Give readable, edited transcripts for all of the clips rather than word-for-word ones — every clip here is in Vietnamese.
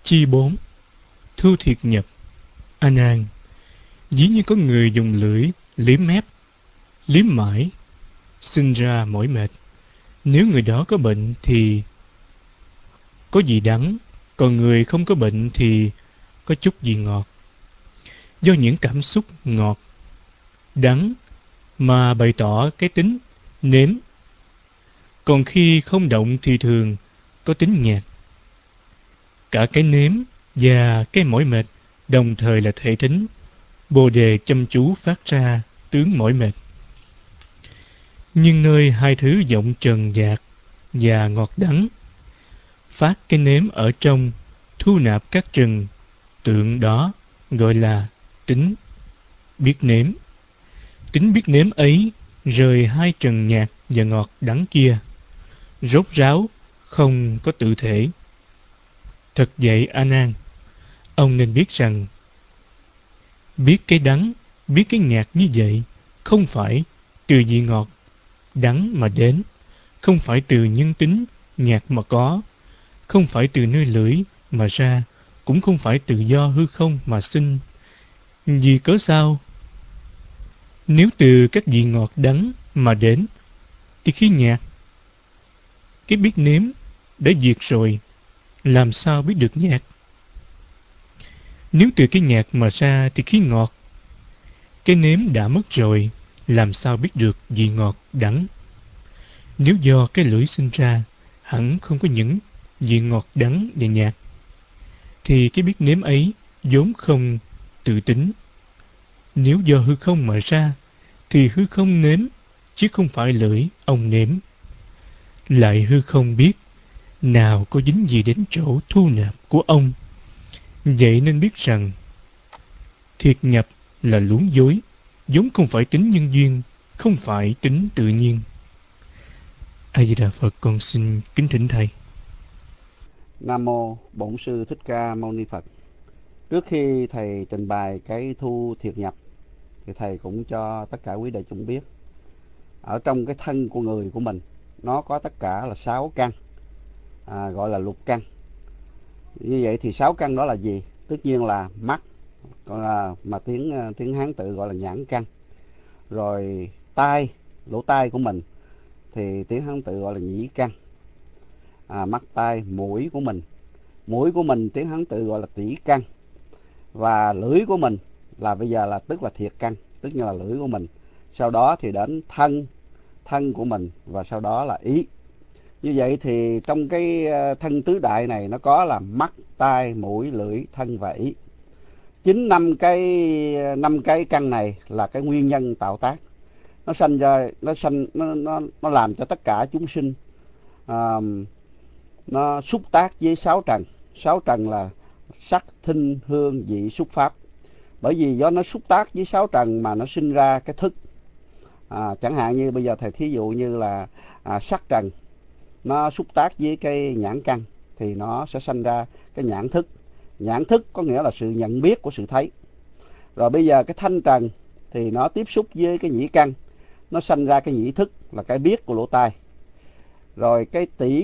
Chi 4. Thu Thiệt Nhập. A Nan, dĩ như có người dùng lưỡi liếm mép, liếm mãi, sinh ra mỏi mệt. Nếu người đó có bệnh thì có gì đắng, còn người không có bệnh thì có chút gì ngọt. Do những cảm xúc ngọt, đắng mà bày tỏ cái tính nếm. Còn khi không động thì thường có tính nhạt. Cả cái nếm và cái mỏi mệt đồng thời là thể tính. Bồ đề chăm chú phát ra tướng mỏi mệt. Nhưng nơi hai thứ vọng trần dạt và ngọt đắng, phát cái nếm ở trong, thu nạp các trần tượng đó gọi là tính biết nếm. Tính biết nếm ấy rời hai trần nhạt và ngọt đắng kia, rốt ráo không có tự thể. Thật vậy A Nan, ông nên biết rằng biết cái đắng, biết cái nhạt như vậy không phải từ vị ngọt đắng mà đến, không phải từ nhân tính nhạt mà có, không phải từ nơi lưỡi mà ra, cũng không phải từ do hư không mà sinh. Vì cớ sao? Nếu từ các vị ngọt đắng mà đến, thì khi nhạt, cái biết nếm đã diệt rồi, làm sao biết được nhạt? Nếu từ cái nhạt mà ra thì khí ngọt, cái nếm đã mất rồi, làm sao biết được vị ngọt đắng? Nếu do cái lưỡi sinh ra, hẳn không có những vị ngọt đắng và nhạt, thì cái biết nếm ấy vốn không tự tính. Nếu do hư không mà ra, thì hư không nếm, chứ không phải lưỡi ông nếm. Lại hư không biết, nào có dính gì đến chỗ thu nạp của ông. Vậy nên biết rằng, thiệt nhập là luống dối, vốn không phải tính nhân duyên, không phải tính tự nhiên. A Di Đà Phật, con xin kính thỉnh thầy. Nam mô Bổn sư Thích Ca Mâu Ni Phật. Trước khi thầy trình bày cái thu thiệt nhập thì thầy cũng cho tất cả quý đại chúng biết, ở trong cái thân của người của mình nó có tất cả là 6 căn, gọi là lục căn. Như vậy thì 6 căn đó là gì? Tất nhiên là mắt, mà tiếng Hán tự gọi là nhãn căn. Rồi tai, lỗ tai của mình thì tiếng Hán tự gọi là nhĩ căn. Mắt, tai, mũi của mình tiếng Hán tự gọi là tỷ căn. Và lưỡi của mình là bây giờ là tức là thiệt căn, tức như là lưỡi của mình. Sau đó thì đến thân của mình, và sau đó là ý. Như vậy thì trong cái thân tứ đại này nó có là mắt, tai, mũi, lưỡi, thân và ý. Chính năm cái căn này là cái nguyên nhân tạo tác. Nó làm cho tất cả chúng sinh nó xúc tác với 6 trần. 6 trần là sắc, thinh, hương, vị, xúc, pháp. Bởi vì do nó xúc tác với 6 trần mà nó sinh ra cái thức. Chẳng hạn như bây giờ thầy thí dụ như là sắc trần, nó xúc tác với cái nhãn căn thì nó sẽ sanh ra cái nhãn thức. Nhãn thức có nghĩa là sự nhận biết của sự thấy. Rồi bây giờ cái thanh trần thì nó tiếp xúc với cái nhĩ căn, nó sanh ra cái nhĩ thức là cái biết của lỗ tai. Rồi cái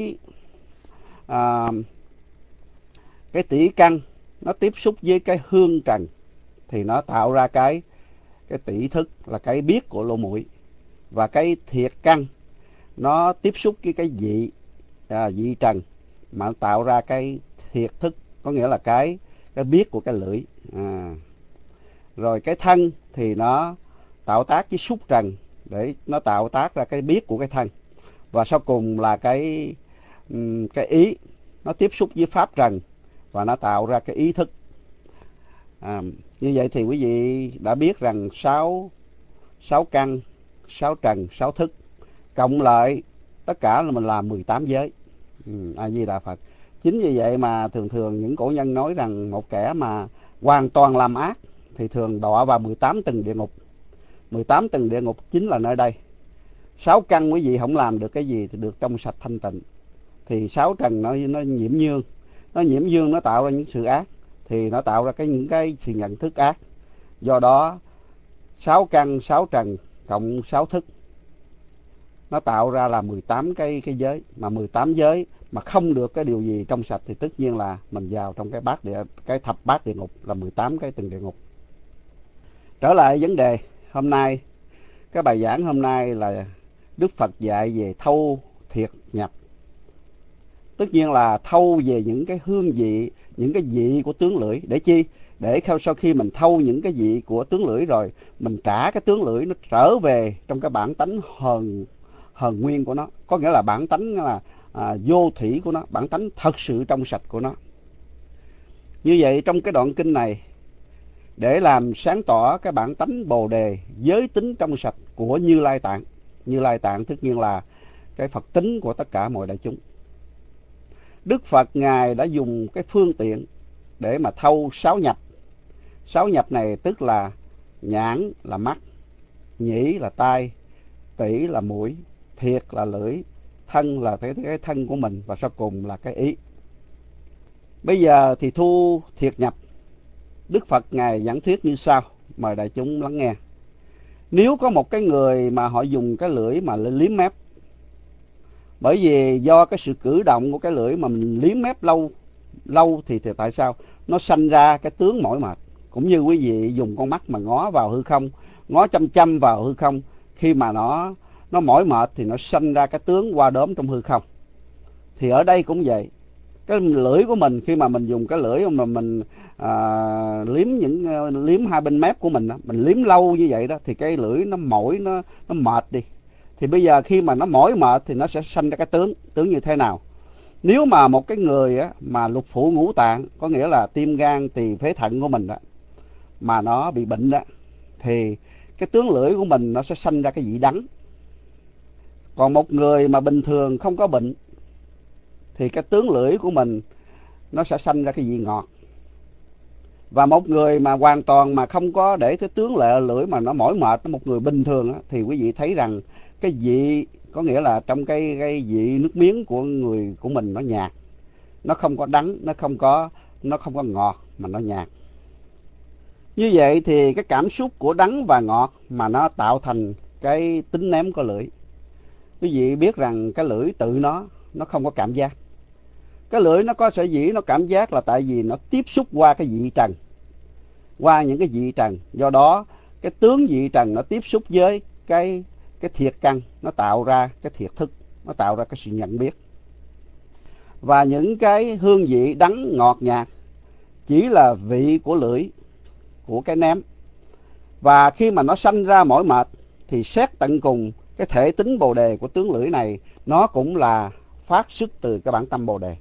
tỷ căn nó tiếp xúc với cái hương trần thì nó tạo ra cái tỷ thức là cái biết của lỗ mũi. Và cái thiệt căn nó tiếp xúc với cái vị trần mà tạo ra cái thiệt thức, có nghĩa là cái biết của cái lưỡi. Rồi cái thân thì nó tạo tác với xúc trần để nó tạo tác ra cái biết của cái thân. Và sau cùng là cái ý, nó tiếp xúc với pháp trần và nó tạo ra cái ý thức. Như vậy thì quý vị đã biết rằng 6 căn, 6 trần, 6 thức cộng lại tất cả là mình làm 18 giới. A Di Đà Phật. Chính vì vậy mà thường những cổ nhân nói rằng một kẻ mà hoàn toàn làm ác thì thường đọa vào 18 tầng địa ngục. 18 tầng địa ngục chính là nơi đây. 6 căn quý vị không làm được cái gì thì được trong sạch thanh tịnh. Thì 6 trần nó nhiễm nhương. Nó nhiễm dương, nó tạo ra những sự ác, thì nó tạo ra những cái sự nhận thức ác. Do đó 6 căn, 6 trần cộng 6 thức nó tạo ra là 18 cái giới. Mà 18 giới mà không được cái điều gì trong sạch thì tất nhiên là mình vào trong cái thập bát địa ngục, là 18 cái tầng địa ngục. Trở lại vấn đề hôm nay, cái bài giảng hôm nay là Đức Phật dạy về thâu thiệt nhập. Tất nhiên là thâu về những cái hương vị, những cái vị của tướng lưỡi. Để chi? Để sau khi mình thâu những cái vị của tướng lưỡi rồi, mình trả cái tướng lưỡi nó trở về trong cái bản tánh hờn nguyên của nó. Có nghĩa là bản tánh là vô thủy của nó, bản tánh thật sự trong sạch của nó. Như vậy trong cái đoạn kinh này, để làm sáng tỏ cái bản tánh Bồ Đề, giới tính trong sạch của Như Lai Tạng. Như Lai Tạng tất nhiên là cái Phật tính của tất cả mọi đại chúng. Đức Phật Ngài đã dùng cái phương tiện để mà thâu 6 nhập. 6 nhập này tức là nhãn là mắt, nhĩ là tai, tỷ là mũi, thiệt là lưỡi, thân là cái thân của mình, và sau cùng là cái ý. Bây giờ thì thu thiệt nhập. Đức Phật Ngài giảng thuyết như sau, mời đại chúng lắng nghe. Nếu có một cái người mà họ dùng cái lưỡi mà liếm mép, bởi vì do cái sự cử động của cái lưỡi mà mình liếm mép lâu thì tại sao? Nó sanh ra cái tướng mỏi mệt. Cũng như quý vị dùng con mắt mà ngó vào hư không, ngó chăm chăm vào hư không, khi mà nó mỏi mệt thì nó sanh ra cái tướng qua đốm trong hư không. Thì ở đây cũng vậy. Cái lưỡi của mình, khi mà mình dùng cái lưỡi mà mình liếm hai bên mép của mình, mình liếm lâu như vậy đó, thì cái lưỡi nó mỏi, nó mệt đi. Thì bây giờ khi mà nó mỏi mệt thì nó sẽ sanh ra cái tướng như thế nào? Nếu mà một cái người mà lục phủ ngũ tạng, có nghĩa là tim gan tỳ phế thận của mình đó, mà nó bị bệnh đó, thì cái tướng lưỡi của mình nó sẽ sanh ra cái vị đắng. Còn một người mà bình thường không có bệnh thì cái tướng lưỡi của mình nó sẽ sanh ra cái vị ngọt. Và một người mà hoàn toàn mà không có để cái tướng lưỡi mà nó mỏi mệt, một người bình thường thì quý vị thấy rằng cái vị, có nghĩa là trong cái vị nước miếng của người của mình nó nhạt, nó không có đắng, nó không có ngọt, mà nó nhạt. Như vậy thì cái cảm xúc của đắng và ngọt mà nó tạo thành cái tính ném của lưỡi. Quý vị biết rằng cái lưỡi tự nó không có cảm giác. Cái lưỡi nó có sở dĩ nó cảm giác là tại vì nó tiếp xúc qua cái vị trần, qua những cái vị trần. Do đó cái tướng vị trần nó tiếp xúc với cái thiệt căn, nó tạo ra cái thiệt thức, nó tạo ra cái sự nhận biết. Và những cái hương vị đắng ngọt nhạt chỉ là vị của lưỡi, của cái ném. Và khi mà nó sanh ra mỏi mệt thì xét tận cùng cái thể tính Bồ Đề của tướng lưỡi này, nó cũng là phát xuất từ cái bản tâm Bồ Đề.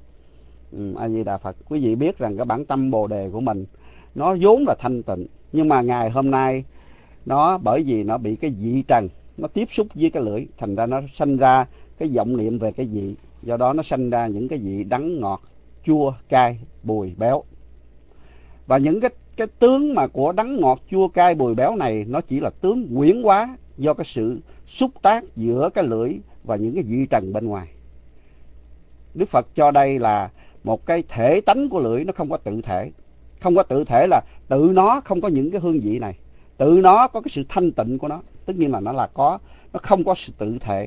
A Di Đà Phật. Quý vị biết rằng cái bản tâm Bồ Đề của mình nó vốn là thanh tịnh, nhưng mà ngày hôm nay nó bởi vì nó bị cái vị trần nó tiếp xúc với cái lưỡi, thành ra nó sanh ra cái vọng niệm về cái vị. Do đó nó sanh ra những cái vị đắng ngọt, chua cay bùi béo. Và những cái tướng mà của đắng ngọt chua cay bùi béo này, nó chỉ là tướng quyển hóa do cái sự xúc tác giữa cái lưỡi và những cái vị trần bên ngoài. Đức Phật cho đây là một cái thể tánh của lưỡi, nó không có tự thể. Không có tự thể là tự nó không có những cái hương vị này, tự nó có cái sự thanh tịnh của nó. Tất nhiên là nó không có sự tự thể.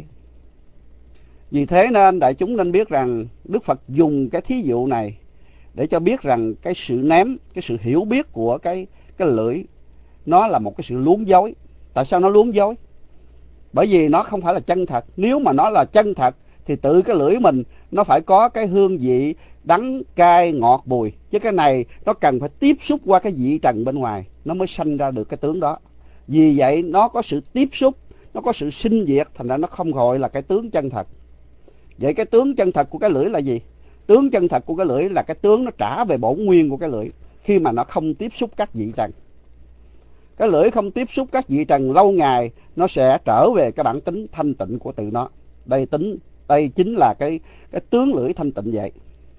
Vì thế nên đại chúng nên biết rằng Đức Phật dùng cái thí dụ này để cho biết rằng cái sự ném, cái sự hiểu biết của cái lưỡi, nó là một cái sự luống dối. Tại sao nó luống dối? Bởi vì nó không phải là chân thật. Nếu mà nó là chân thật thì tự cái lưỡi mình nó phải có cái hương vị đắng, cay, ngọt, bùi. Chứ cái này nó cần phải tiếp xúc qua cái vị trần bên ngoài, nó mới sanh ra được cái tướng đó. Vì vậy nó có sự tiếp xúc, nó có sự sinh diệt, thành ra nó không gọi là cái tướng chân thật. Vậy cái tướng chân thật của cái lưỡi là gì? Tướng chân thật của cái lưỡi là cái tướng nó trả về bổn nguyên của cái lưỡi khi mà nó không tiếp xúc các vị trần. Cái lưỡi không tiếp xúc các vị trần lâu ngày, nó sẽ trở về cái bản tính thanh tịnh của tự nó. Đây chính là cái tướng lưỡi thanh tịnh vậy.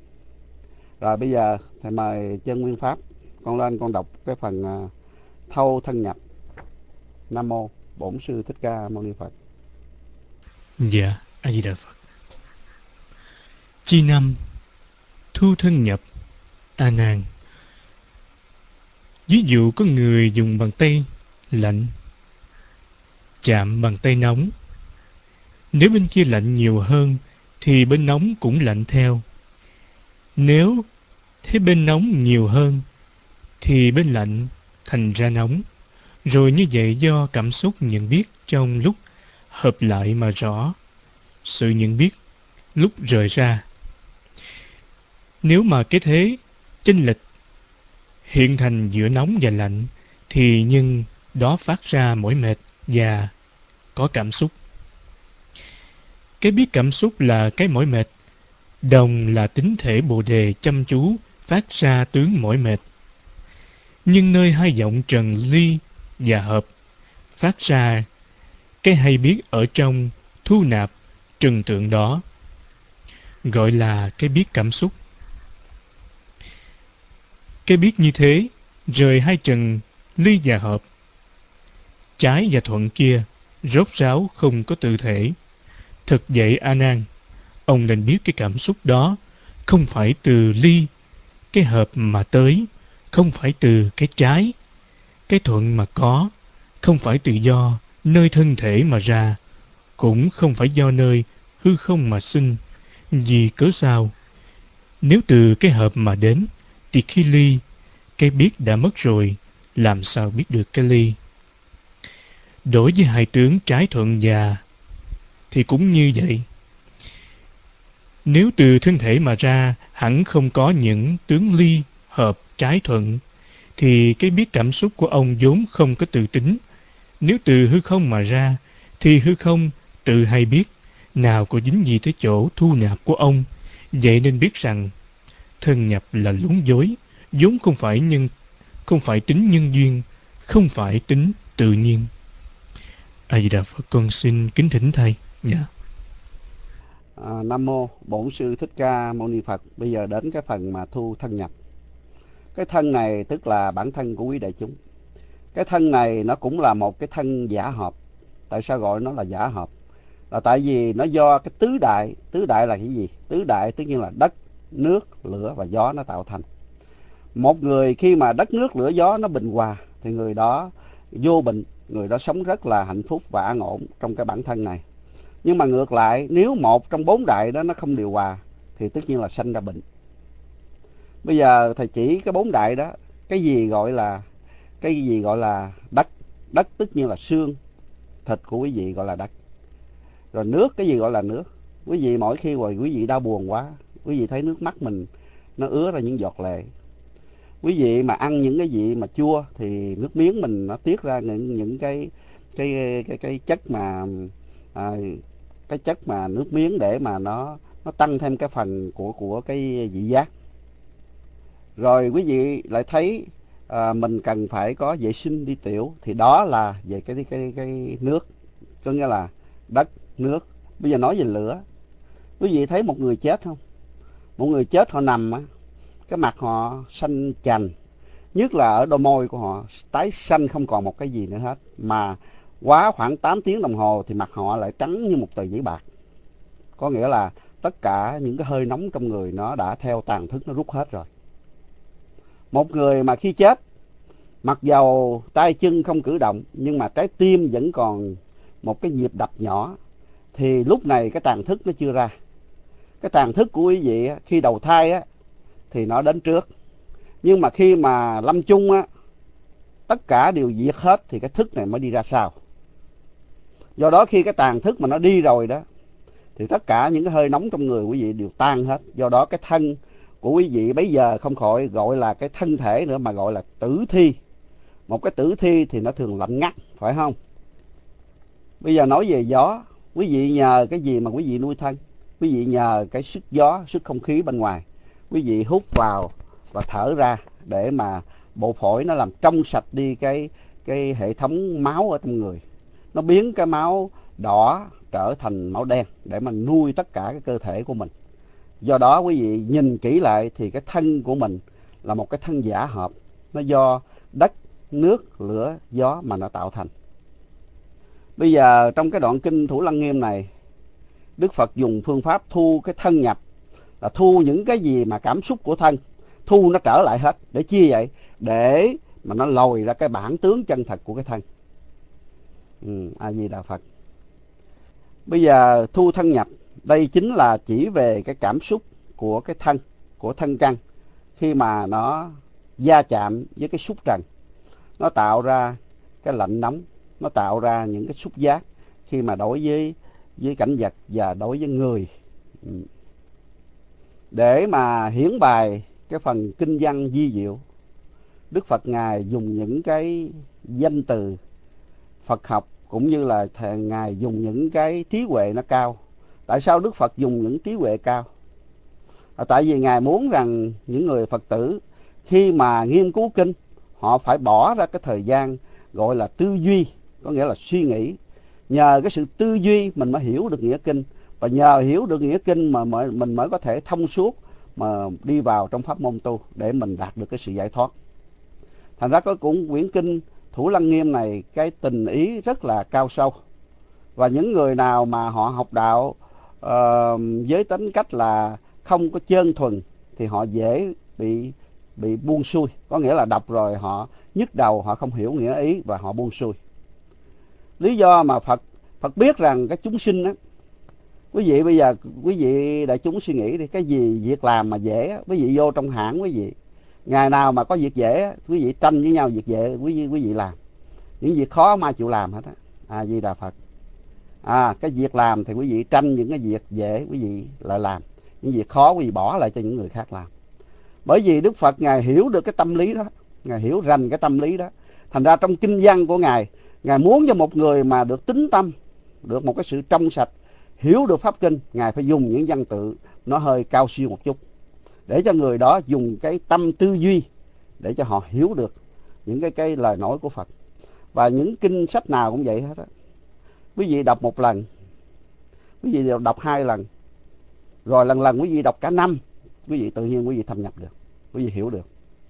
Rồi bây giờ thầy mời Chân Nguyên Pháp, con lên con đọc cái phần thâu thân nhập. Nam mô Bổn Sư Thích Ca Mâu Ni Phật. Dạ, A Di Đà Phật. Chi năm thu thân nhập. A Nan, ví dụ có người dùng bàn tay lạnh chạm bàn tay nóng, nếu bên kia lạnh nhiều hơn thì bên nóng cũng lạnh theo. Nếu thế bên nóng nhiều hơn, thì bên lạnh thành ra nóng. Rồi như vậy do cảm xúc nhận biết trong lúc hợp lại mà rõ. Sự nhận biết lúc rời ra. Nếu mà cái thế chênh lệch hiện thành giữa nóng và lạnh, thì nhân đó phát ra mỏi mệt và có cảm xúc. Cái biết cảm xúc là cái mỏi mệt, đồng là tính thể bồ đề chăm chú phát ra tướng mỏi mệt. Nhưng nơi hai giọng trần ly và hợp phát ra cái hay biết ở trong thu nạp trần tượng đó, gọi là cái biết cảm xúc. Cái biết như thế rời hai trần ly và hợp, trái và thuận kia rốt ráo không có tự thể. Thực vậy A Nan, ông nên biết cái cảm xúc đó không phải từ ly cái hợp mà tới, không phải từ cái trái cái thuận mà có, không phải tự do nơi thân thể mà ra, cũng không phải do nơi hư không mà sinh. Vì cớ sao? Nếu từ cái hợp mà đến, thì khi ly, cái biết đã mất rồi, làm sao biết được cái ly? Đối với hai tướng trái thuận và thì cũng như vậy. Nếu từ thân thể mà ra hẳn không có những tướng ly, hợp, trái thuận, thì cái biết cảm xúc của ông vốn không có tự tính. Nếu từ hư không mà ra, thì hư không tự hay biết, nào có dính gì tới chỗ thu nạp của ông. Vậy nên biết rằng, thân nhập là lúng dối, vốn không phải tính nhân duyên, không phải tính tự nhiên. A Di Đà Phật, con xin kính thỉnh thầy. Dạ. Nam mô Bổn Sư Thích Ca Mâu Ni Phật. Bây giờ đến cái phần mà thu thân nhập. Cái thân này tức là bản thân của quý đại chúng. Cái thân này nó cũng là một cái thân giả hợp. Tại sao gọi nó là giả hợp? Là tại vì nó do cái tứ đại. Tứ đại là cái gì? Tứ đại tất nhiên là đất, nước, lửa và gió nó tạo thành. Một người khi mà đất, nước, lửa, gió nó bình hòa, thì người đó vô bệnh, người đó sống rất là hạnh phúc và an ổn trong cái bản thân này. Nhưng mà ngược lại, nếu một trong bốn đại đó nó không điều hòa, thì tất nhiên là sanh ra bệnh. Bây giờ thầy chỉ cái bốn đại đó, cái gì gọi là đất? Đất tất nhiên là xương thịt của quý vị gọi là đất. Rồi nước, cái gì gọi là nước? Quý vị mỗi khi quý vị đau buồn quá, quý vị thấy nước mắt mình nó ứa ra những giọt lệ. Quý vị mà ăn những cái gì mà chua thì nước miếng mình nó tiết ra những cái chất mà cái chất mà nước miếng để mà nó tăng thêm cái phần của cái vị giác. Rồi quý vị lại thấy mình cần phải có vệ sinh đi tiểu, thì đó là về cái nước, có nghĩa là đất, nước. Bây giờ nói về lửa, quý vị thấy một người chết không? Một người chết họ nằm á, cái mặt họ xanh chành, nhất là ở đôi môi của họ tái xanh không còn một cái gì nữa hết, mà quá khoảng 8 tiếng đồng hồ thì mặt họ lại trắng như một tờ giấy bạc. Có nghĩa là tất cả những cái hơi nóng trong người nó đã theo tàn thức nó rút hết rồi. Một người mà khi chết, mặc dầu tay chân không cử động, nhưng mà trái tim vẫn còn một cái nhịp đập nhỏ, thì lúc này cái tàn thức nó chưa ra. Cái tàn thức của quý vị khi đầu thai á, thì nó đến trước. Nhưng mà khi mà lâm chung á, tất cả đều diệt hết thì cái thức này mới đi ra sau. Do đó khi cái tàn thức mà nó đi rồi đó, thì tất cả những cái hơi nóng trong người quý vị đều tan hết. Do đó cái thân của quý vị bây giờ không khỏi gọi là cái thân thể nữa, mà gọi là tử thi. Một cái tử thi thì nó thường lạnh ngắt, phải không? Bây giờ nói về gió, quý vị nhờ cái gì mà quý vị nuôi thân? Quý vị nhờ cái sức gió, sức không khí bên ngoài. Quý vị hút vào và thở ra để mà bộ phổi nó làm trong sạch đi cái hệ thống máu ở trong người. Nó biến cái máu đỏ trở thành máu đen để mà nuôi tất cả cái cơ thể của mình. Do đó quý vị nhìn kỹ lại thì cái thân của mình là một cái thân giả hợp. Nó do đất, nước, lửa, gió mà nó tạo thành. Bây giờ trong cái đoạn kinh Thủ Lăng Nghiêm này, Đức Phật dùng phương pháp thu cái thân nhập, là thu những cái gì mà cảm xúc của thân, thu nó trở lại hết. Để chi vậy? Để mà nó lòi ra cái bản tướng chân thật của cái thân. A Di Đà Phật. Bây giờ thu thân nhập Đây chính là chỉ về cái cảm xúc của cái thân, của thân căn khi mà nó va chạm với cái xúc trần. Nó tạo ra cái lạnh nóng, nó tạo ra những cái xúc giác khi mà đối với cảnh vật và đối với người. Để mà hiển bài cái phần kinh văn vi diệu, Đức Phật Ngài dùng những cái danh từ Phật học cũng như là Ngài dùng những cái trí huệ nó cao. Tại sao Đức Phật dùng những trí huệ cao? Tại vì Ngài muốn rằng những người Phật tử khi mà nghiên cứu kinh, họ phải bỏ ra cái thời gian gọi là tư duy, có nghĩa là suy nghĩ. Nhờ cái sự tư duy mình mới hiểu được nghĩa kinh, và nhờ hiểu được nghĩa kinh mà mình mới có thể thông suốt mà đi vào trong pháp môn tu để mình đạt được cái sự giải thoát. Thành ra có cũng quyển kinh Thủ Lăng Nghiêm này cái tình ý rất là cao sâu. Và những người nào mà họ học đạo với tính cách là không có chân thuần thì họ dễ bị buông xuôi. Có nghĩa là đọc rồi họ nhức đầu, họ không hiểu nghĩa ý và họ buông xuôi. Lý do mà Phật biết rằng cái chúng sinh á, quý vị bây giờ quý vị đại chúng suy nghĩ đi, cái gì việc làm mà dễ, quý vị vô trong hãng quý vị, ngày nào mà có việc dễ, quý vị tranh với nhau việc dễ, quý vị làm. Những việc khó không ai chịu làm hết á. A Di Đà Phật. Cái việc làm thì quý vị tranh những cái việc dễ, quý vị lại làm. Những việc khó quý vị bỏ lại cho những người khác làm. Bởi vì Đức Phật Ngài hiểu được cái tâm lý đó, Ngài hiểu rành cái tâm lý đó. Thành ra trong kinh văn của Ngài muốn cho một người mà được tín tâm, được một cái sự trong sạch, hiểu được pháp kinh, Ngài phải dùng những văn tự nó hơi cao siêu một chút, để cho người đó dùng cái tâm tư duy để cho họ hiểu được những cái lời nói của Phật. Và những kinh sách nào cũng vậy hết á. Quý vị đọc một lần, quý vị đọc 2 lần, rồi lần quý vị đọc cả năm, quý vị tự nhiên quý vị thâm nhập được, quý vị hiểu được.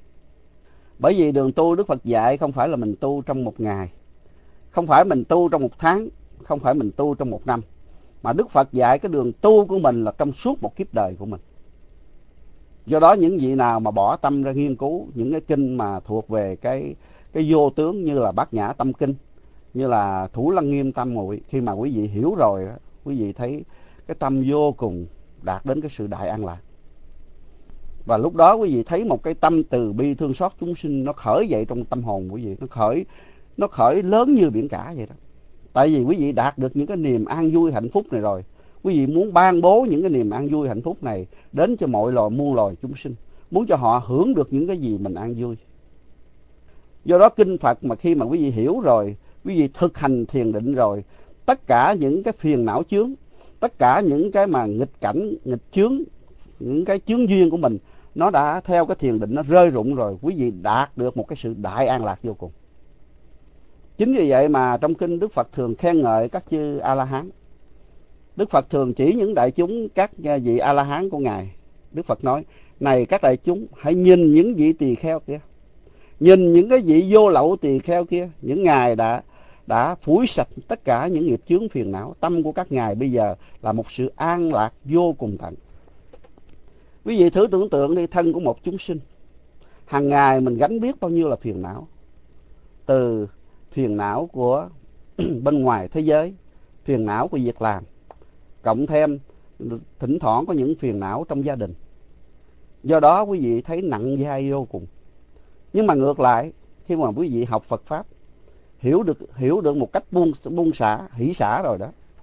Bởi vì đường tu Đức Phật dạy không phải là mình tu trong một ngày, không phải mình tu trong 1 tháng, không phải mình tu trong 1 năm, mà Đức Phật dạy cái đường tu của mình là trong suốt một kiếp đời của mình. Do đó những vị nào mà bỏ tâm ra nghiên cứu những cái kinh mà thuộc về cái vô tướng, như là Bát Nhã Tâm Kinh, như là Thủ Lăng Nghiêm Tam Muội, khi mà quý vị hiểu rồi, quý vị thấy cái tâm vô cùng đạt đến cái sự đại an lạc. Và lúc đó quý vị thấy một cái tâm từ bi thương xót chúng sinh nó khởi dậy trong tâm hồn quý vị, nó khởi lớn như biển cả vậy đó. Tại vì quý vị đạt được những cái niềm an vui hạnh phúc này rồi, quý vị muốn ban bố những cái niềm an vui hạnh phúc này đến cho mọi loài muôn loài chúng sinh, muốn cho họ hưởng được những cái gì mình an vui. Do đó kinh Phật mà khi mà quý vị hiểu rồi, quý vị thực hành thiền định rồi, tất cả những cái phiền não chướng, tất cả những cái mà nghịch cảnh, nghịch chướng, những cái chướng duyên của mình, nó đã theo cái thiền định nó rơi rụng rồi, quý vị đạt được một cái sự đại an lạc vô cùng. Chính vì vậy mà trong kinh Đức Phật thường khen ngợi các chư A-la-hán. Đức Phật thường chỉ những đại chúng, các vị A-la-hán của Ngài. Đức Phật nói, này các đại chúng, hãy nhìn những vị tỳ kheo kia, nhìn những cái vị vô lậu tỳ kheo kia, những ngài đã phủi sạch tất cả những nghiệp chướng phiền não. Tâm của các ngài bây giờ là một sự an lạc vô cùng tận. Quý vị thử tưởng tượng đi, thân của một chúng sinh, hàng ngày mình gánh biết bao nhiêu là phiền não. Từ phiền não của bên ngoài thế giới, phiền não của việc làm, cộng thêm thỉnh thoảng có những phiền não trong gia đình. Do đó quý vị thấy nặng vai vô cùng. Nhưng mà ngược lại, khi mà quý vị học Phật Pháp, hiểu được một cách buông xả, hỷ xả rồi đó.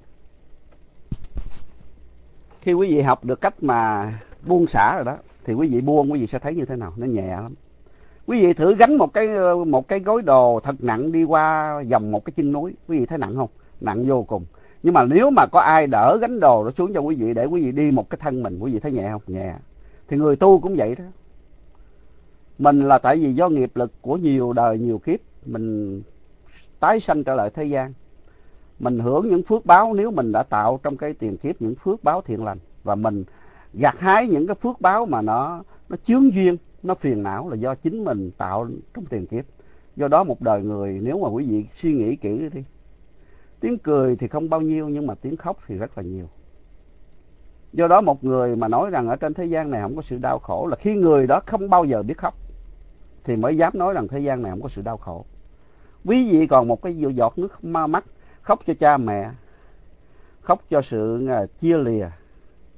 Khi quý vị học được cách mà buông xả rồi đó, thì quý vị buông, quý vị sẽ thấy như thế nào, nó nhẹ lắm. Quý vị thử gánh một cái gối đồ thật nặng đi qua vòng một cái chân núi, quý vị thấy nặng không? Nặng vô cùng. Nhưng mà nếu mà có ai đỡ gánh đồ đó xuống cho quý vị để quý vị đi một cái thân mình, quý vị thấy nhẹ không? Nhẹ. Thì người tu cũng vậy đó. Mình là tại vì do nghiệp lực của nhiều đời nhiều kiếp, mình tái sanh trở lại thế gian, mình hưởng những phước báo nếu mình đã tạo trong cái tiền kiếp những phước báo thiện lành, và mình gặt hái những cái phước báo mà nó chướng duyên, nó phiền não là do chính mình tạo trong tiền kiếp. Do đó một đời người, nếu mà quý vị suy nghĩ kỹ đi, tiếng cười thì không bao nhiêu, nhưng mà tiếng khóc thì rất là nhiều. Do đó một người mà nói rằng ở trên thế gian này không có sự đau khổ, là khi người đó không bao giờ biết khóc thì mới dám nói rằng thế gian này không có sự đau khổ. Quý vị còn một cái giọt nước mắt khóc cho cha mẹ, khóc cho sự chia lìa,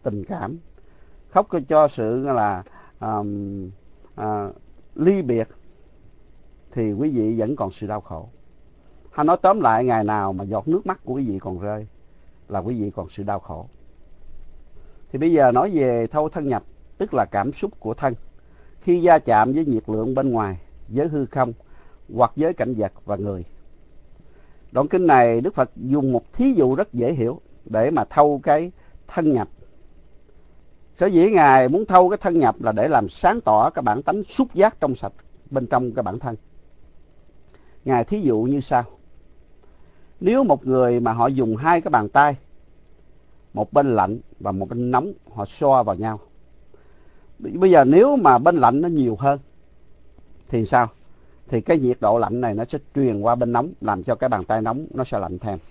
tình cảm, khóc cho sự là ly biệt, thì quý vị vẫn còn sự đau khổ. Hay nói tóm lại, ngày nào mà giọt nước mắt của quý vị còn rơi là quý vị còn sự đau khổ. Thì bây giờ nói về thâu thân nhập, tức là cảm xúc của thân khi va chạm với nhiệt lượng bên ngoài, với hư không hoặc với cảnh vật và người. Đoạn kinh này Đức Phật dùng một thí dụ rất dễ hiểu để mà thâu cái thân nhập. Sở dĩ Ngài muốn thâu cái thân nhập là để làm sáng tỏ cái bản tánh xúc giác trong sạch bên trong cái bản thân. Ngài thí dụ như sau: nếu một người mà họ dùng hai cái bàn tay, một bên lạnh và một bên nóng, họ xoa vào nhau. Bây giờ nếu mà bên lạnh nó nhiều hơn thì sao? Thì cái nhiệt độ lạnh này nó sẽ truyền qua bên nóng, làm cho cái bàn tay nóng nó sẽ lạnh thêm.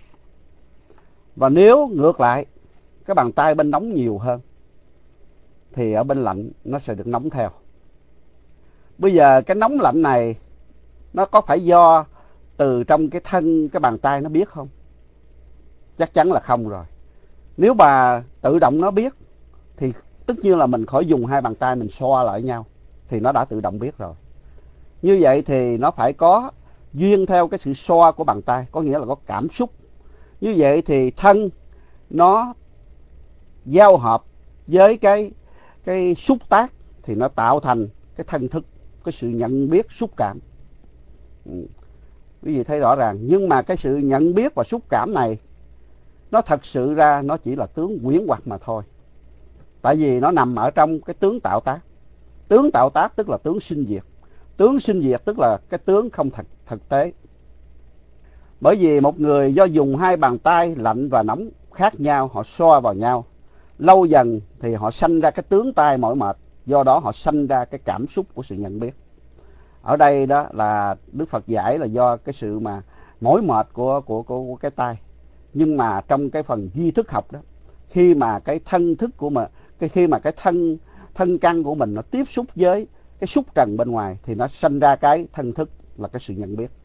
Và nếu ngược lại, cái bàn tay bên nóng nhiều hơn thì ở bên lạnh nó sẽ được nóng theo. Bây giờ cái nóng lạnh này nó có phải do từ trong cái thân cái bàn tay nó biết không? Chắc chắn là không rồi. Nếu mà tự động nó biết thì tất nhiên là mình khỏi dùng hai bàn tay mình xoa lại nhau thì nó đã tự động biết rồi. Như vậy thì nó phải có duyên theo cái sự xoa của bàn tay, có nghĩa là có cảm xúc. Như vậy thì thân nó giao hợp với cái xúc tác thì nó tạo thành cái thân thức, cái sự nhận biết xúc cảm. Quý vị thấy rõ ràng. Nhưng mà cái sự nhận biết và xúc cảm này nó thật sự ra nó chỉ là tướng huyễn hoặc mà thôi. Tại vì nó nằm ở trong cái tướng tạo tác. Tướng tạo tác tức là tướng sinh diệt. Tướng sinh diệt tức là cái tướng không thực tế. Bởi vì một người do dùng hai bàn tay lạnh và nóng khác nhau, họ xoa vào nhau, lâu dần thì họ sanh ra cái tướng tay mỏi mệt, do đó họ sanh ra cái cảm xúc của sự nhận biết. Ở đây đó là Đức Phật giải là do cái sự mà mỏi mệt của cái tay. Nhưng mà trong cái phần duy thức học đó, khi mà cái thân thức của mình, khi mà cái thân căn của mình nó tiếp xúc với cái xúc trần bên ngoài thì nó sanh ra cái thân thức là cái sự nhận biết.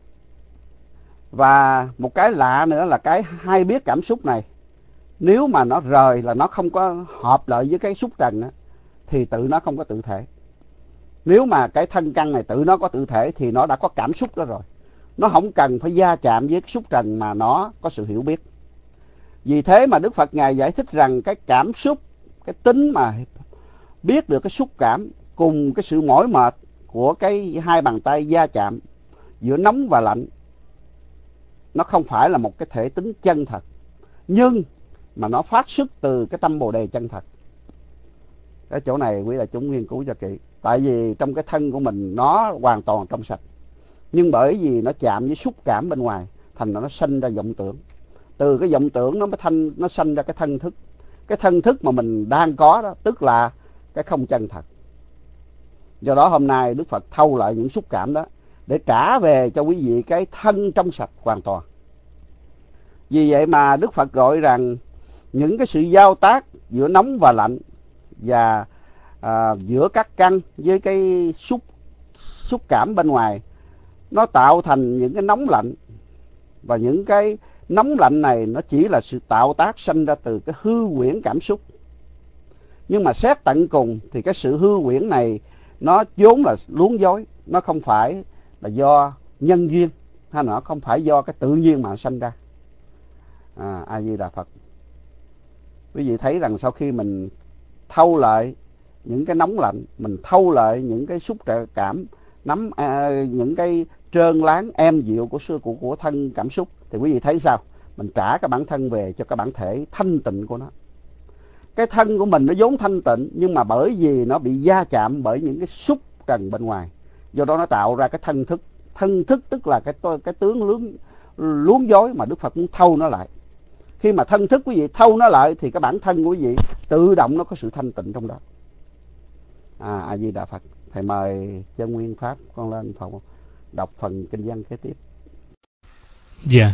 Và một cái lạ nữa là cái hay biết cảm xúc này, nếu mà nó rời là nó không có hợp lại với cái xúc trần đó, thì tự nó không có tự thể. Nếu mà cái thân căn này tự nó có tự thể thì nó đã có cảm xúc đó rồi. Nó không cần phải va chạm với cái xúc trần mà nó có sự hiểu biết. Vì thế mà Đức Phật Ngài giải thích rằng cái cảm xúc, cái tính mà biết được cái xúc cảm cùng cái sự mỏi mệt của cái hai bàn tay va chạm giữa nóng và lạnh, nó không phải là một cái thể tính chân thật, nhưng mà nó phát xuất từ cái tâm Bồ Đề chân thật. Cái chỗ này quý đại chúng nghiên cứu cho kỹ. Tại vì trong cái thân của mình nó hoàn toàn trong sạch, nhưng bởi vì nó chạm với xúc cảm bên ngoài, thành nó sanh ra vọng tưởng. Từ cái vọng tưởng nó sanh ra cái thân thức. Cái thân thức mà mình đang có đó, tức là cái không chân thật. Do đó hôm nay Đức Phật thâu lại những xúc cảm đó để trả về cho quý vị cái thân trong sạch hoàn toàn. Vì vậy mà Đức Phật gọi rằng những cái sự giao tác giữa nóng và lạnh và giữa các căn với cái xúc cảm bên ngoài, nó tạo thành những cái nóng lạnh. Và những cái nóng lạnh này nó chỉ là sự tạo tác sanh ra từ cái hư huyễn cảm xúc. Nhưng mà xét tận cùng thì cái sự hư huyễn này nó vốn là luống dối, nó không phải là do nhân duyên, hay là nó không phải do cái tự nhiên mà sanh ra. A Di Đà Phật. Quý vị thấy rằng sau khi mình thâu lại những cái nóng lạnh, mình thâu lại những cái xúc cảm, những cái trơn láng êm dịu của thân cảm xúc, thì quý vị thấy sao? Mình trả cái bản thân về cho cái bản thể thanh tịnh của nó. Cái thân của mình nó vốn thanh tịnh, nhưng mà bởi vì nó bị va chạm bởi những cái xúc trần bên ngoài, do đó nó tạo ra cái thân thức. Thân thức tức là cái tướng luống dối mà Đức Phật muốn thâu nó lại. Khi mà thân thức quý vị thâu nó lại thì cái bản thân của quý vị tự động nó có sự thanh tịnh trong đó. A Di Đà Phật. Thầy mời Chân Nguyên Pháp con lên phòng đọc phần kinh văn kế tiếp. Dạ.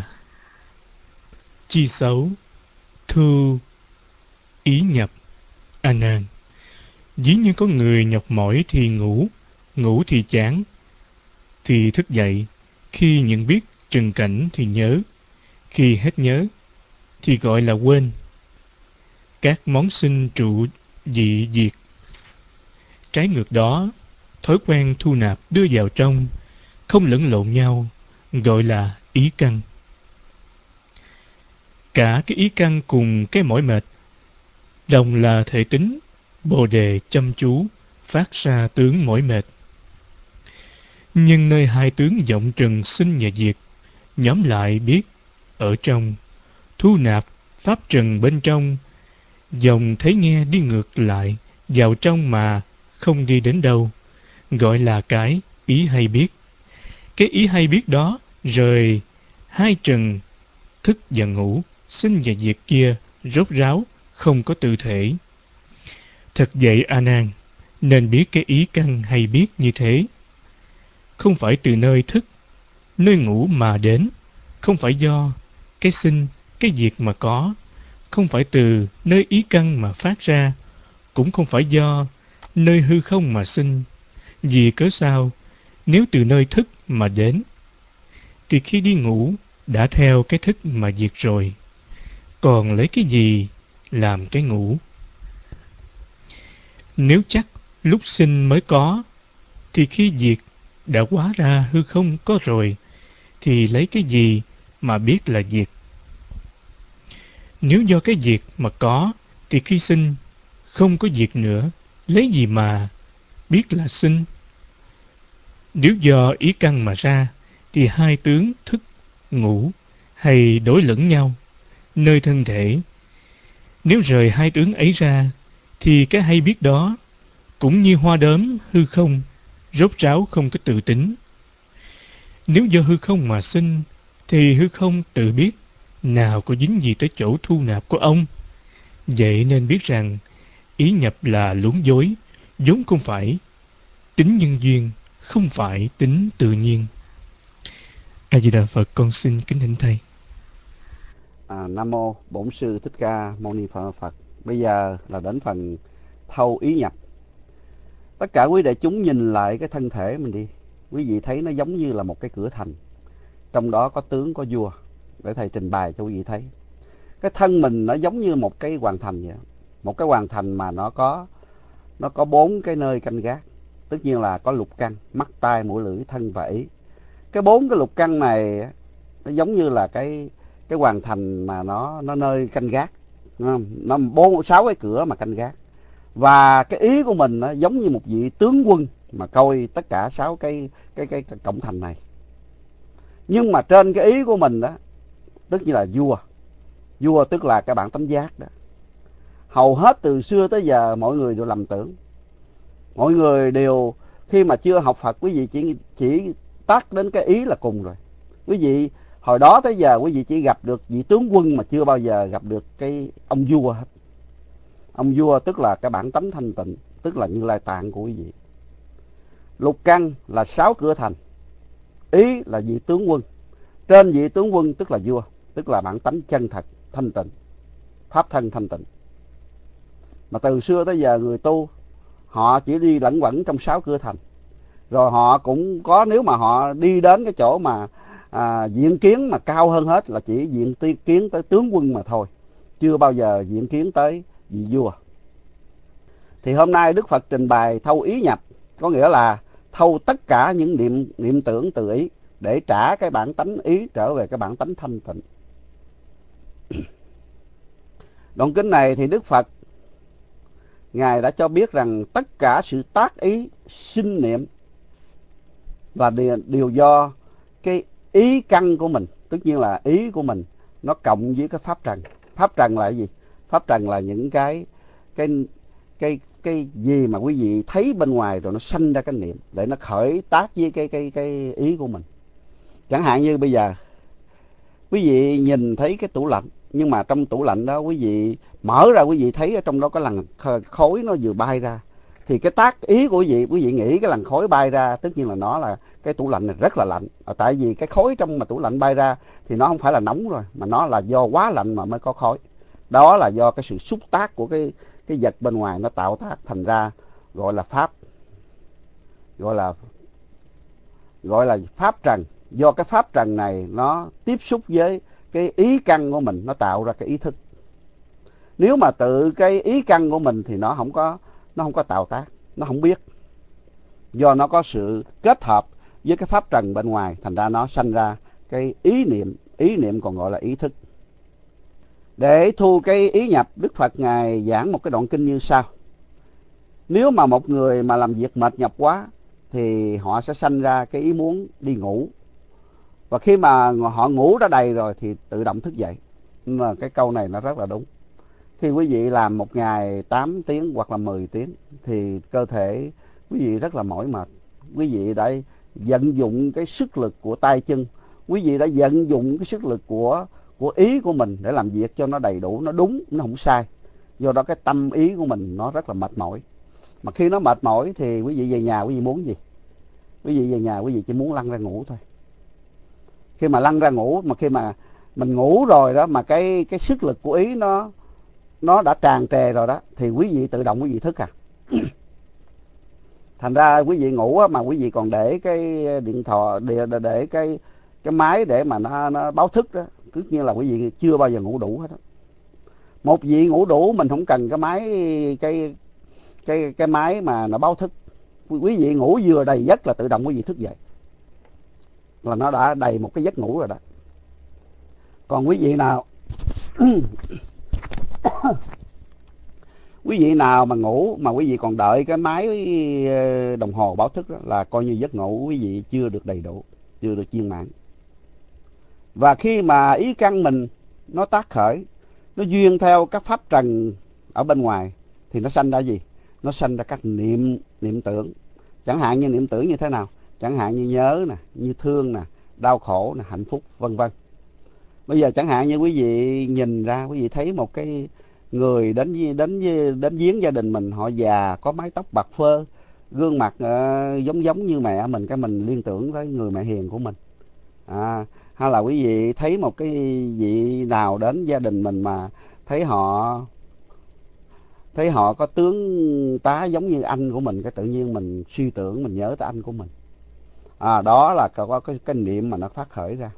Chi xấu thu ý nhập. A Nan, ví như có người nhọc mỏi thì ngủ, ngủ thì chán, thì thức dậy, khi nhận biết trần cảnh thì nhớ, khi hết nhớ thì gọi là quên. các món sinh trụ dị diệt. Trái ngược đó, thói quen thu nạp đưa vào trong, không lẫn lộn nhau, gọi là ý căn. Cả cái ý căn cùng cái mỏi mệt, đồng là thể tính, bồ đề chăm chú, phát ra tướng mỏi mệt. Nhưng nơi hai tướng vọng trần sinh và diệt, nhóm lại biết, ở trong, thu nạp, pháp trần bên trong, dòng thấy nghe đi ngược lại, vào trong mà không đi đến đâu, gọi là cái ý hay biết. Cái ý hay biết đó rời hai trần thức và ngủ, sinh và diệt kia rốt ráo, không có tự thể. Thật vậy A Nan, nên biết cái ý căn hay biết như thế. Không phải từ nơi thức, nơi ngủ mà đến, không phải do cái sinh, cái diệt mà có, không phải từ nơi ý căn mà phát ra, cũng không phải do nơi hư không mà sinh. Vì cớ sao, nếu từ nơi thức mà đến, thì khi đi ngủ đã theo cái thức mà diệt rồi, còn lấy cái gì làm cái ngủ? Nếu chắc lúc sinh mới có, thì khi diệt đã hóa ra hư không có rồi, thì lấy cái gì mà biết là diệt? Nếu do cái diệt mà có, thì khi sinh không có diệt nữa, lấy gì mà biết là sinh? Nếu do ý căn mà ra, thì hai tướng thức, ngủ hay đối lẫn nhau nơi thân thể. Nếu rời hai tướng ấy ra, thì cái hay biết đó cũng như hoa đốm hư không, rốt ráo không có tự tính. Nếu do hư không mà sinh, thì hư không tự biết, nào có dính gì tới chỗ thu nạp của ông. Vậy nên biết rằng ý nhập là luống dối, vốn không phải tính nhân duyên, không phải tính tự nhiên. A Di Đà Phật, con xin kính thỉnh thầy. Nam mô Bổn sư Thích Ca Mâu Ni Phật. Bây giờ là đến phần thâu ý nhập. Tất cả quý đại chúng nhìn lại cái thân thể mình đi, quý vị thấy nó giống như là một cái cửa thành, trong đó có tướng có vua. Để thầy trình bày cho quý vị thấy. Cái thân mình nó giống như một cái hoàng thành vậy. Một cái hoàng thành mà nó có 4 cái nơi canh gác. Tất nhiên là có lục căn, mắt, tai, mũi, lưỡi, thân và ý. Cái 4 cái lục căn này nó giống như là cái hoàng thành mà nó nơi canh gác. Nó 6 cái cửa mà canh gác. Và cái ý của mình nó giống như một vị tướng quân mà coi tất cả 6 cái cổng thành này. Nhưng mà trên cái ý của mình đó, tức như là vua. Vua tức là cái bản tánh giác đó. Hầu hết từ xưa tới giờ mọi người đều lầm tưởng. Mọi người đều, khi mà chưa học Phật, quý vị chỉ tác đến cái ý là cùng rồi. Quý vị hồi đó tới giờ quý vị chỉ gặp được vị tướng quân mà chưa bao giờ gặp được cái ông vua hết. Ông vua tức là cái bản tánh thanh tịnh, tức là Như Lai Tạng của quý vị. Lục căn là 6 cửa thành, ý là vị tướng quân. Trên vị tướng quân tức là vua, tức là bản tánh chân thật, thanh tịnh, pháp thân thanh tịnh. Mà từ xưa tới giờ người tu, họ chỉ đi lẩn quẩn trong 6 cửa thành. Rồi họ cũng có, nếu mà họ đi đến cái chỗ mà diện kiến mà cao hơn hết là chỉ diện kiến tới tướng quân mà thôi, chưa bao giờ diện kiến tới vị vua. Thì hôm nay Đức Phật trình bày thâu ý nhập, có nghĩa là thâu tất cả những niệm tưởng từ ý để trả cái bản tánh ý trở về cái bản tánh thanh tịnh. Đoạn kinh này thì Đức Phật Ngài đã cho biết rằng tất cả sự tác ý, sinh niệm và đều do cái ý căn của mình, tất nhiên là ý của mình nó cộng với cái pháp trần. Pháp trần là cái gì? Pháp trần là những cái gì mà quý vị thấy bên ngoài rồi nó sanh ra cái niệm để nó khởi tác với cái ý của mình. Chẳng hạn như bây giờ quý vị nhìn thấy cái tủ lạnh, nhưng mà trong tủ lạnh đó quý vị mở ra, quý vị thấy ở trong đó có làn khói nó vừa bay ra, thì cái tác ý của quý vị nghĩ cái làn khói bay ra, tất nhiên là nó là cái tủ lạnh này rất là lạnh. Tại vì cái khói trong mà tủ lạnh bay ra thì nó không phải là nóng rồi, mà nó là do quá lạnh mà mới có khói. Đó là do cái sự xúc tác của cái vật bên ngoài nó tạo tác thành ra, gọi là pháp, gọi là pháp trần. Do cái pháp trần này nó tiếp xúc với cái ý căn của mình, nó tạo ra cái ý thức. Nếu mà tự cái ý căn của mình thì nó không có tạo tác, nó không biết. Do nó có sự kết hợp với cái pháp trần bên ngoài, thành ra nó sanh ra cái ý niệm còn gọi là ý thức. Để thu cái ý nhập, Đức Phật Ngài giảng một cái đoạn kinh như sau. Nếu mà một người mà làm việc mệt nhọc quá thì họ sẽ sanh ra cái ý muốn đi ngủ. Và khi mà họ ngủ đã đầy rồi thì tự động thức dậy. Nhưng mà cái câu này nó rất là đúng. Khi quý vị làm một ngày 8 tiếng hoặc là 10 tiếng thì cơ thể quý vị rất là mỏi mệt. Quý vị đã vận dụng cái sức lực của tay chân, quý vị đã vận dụng cái sức lực của ý của mình để làm việc cho nó đầy đủ, nó đúng, nó không sai. Do đó cái tâm ý của mình nó rất là mệt mỏi. Mà khi nó mệt mỏi thì quý vị về nhà quý vị muốn gì? Quý vị về nhà quý vị chỉ muốn lăn ra ngủ thôi. Khi mà lăn ra ngủ, mà khi mà mình ngủ rồi đó, mà cái sức lực của ý nó đã tràn trề rồi đó, thì quý vị tự động quý vị thức à. Thành ra quý vị ngủ mà quý vị còn để cái điện thoại, để cái máy để mà nó báo thức đó, cứ như là quý vị chưa bao giờ ngủ đủ hết đó. Một vị ngủ đủ mình không cần cái máy, cái máy mà nó báo thức. Quý vị ngủ vừa đầy giấc là tự động quý vị thức dậy, là nó đã đầy một cái giấc ngủ rồi đó. Còn quý vị nào quý vị nào mà ngủ mà quý vị còn đợi cái máy đồng hồ báo thức đó, là coi như giấc ngủ quý vị chưa được đầy đủ, chưa được viên mãn. Và khi mà ý căn mình nó tác khởi, nó duyên theo các pháp trần ở bên ngoài, thì nó sanh ra gì? Nó sanh ra các niệm tưởng. Chẳng hạn như niệm tưởng như thế nào? Chẳng hạn như nhớ nè, như thương nè, đau khổ nè, hạnh phúc, vân vân. Bây giờ chẳng hạn như quý vị nhìn ra, quý vị thấy một cái người đến viếng gia đình mình, họ già, có mái tóc bạc phơ, gương mặt giống như mẹ mình, cái mình liên tưởng tới người mẹ hiền của mình. Hay là quý vị thấy một cái vị nào đến gia đình mình mà thấy họ có tướng tá giống như anh của mình, cái tự nhiên mình suy tưởng, mình nhớ tới anh của mình. Đó là có cái niệm mà nó phát khởi ra.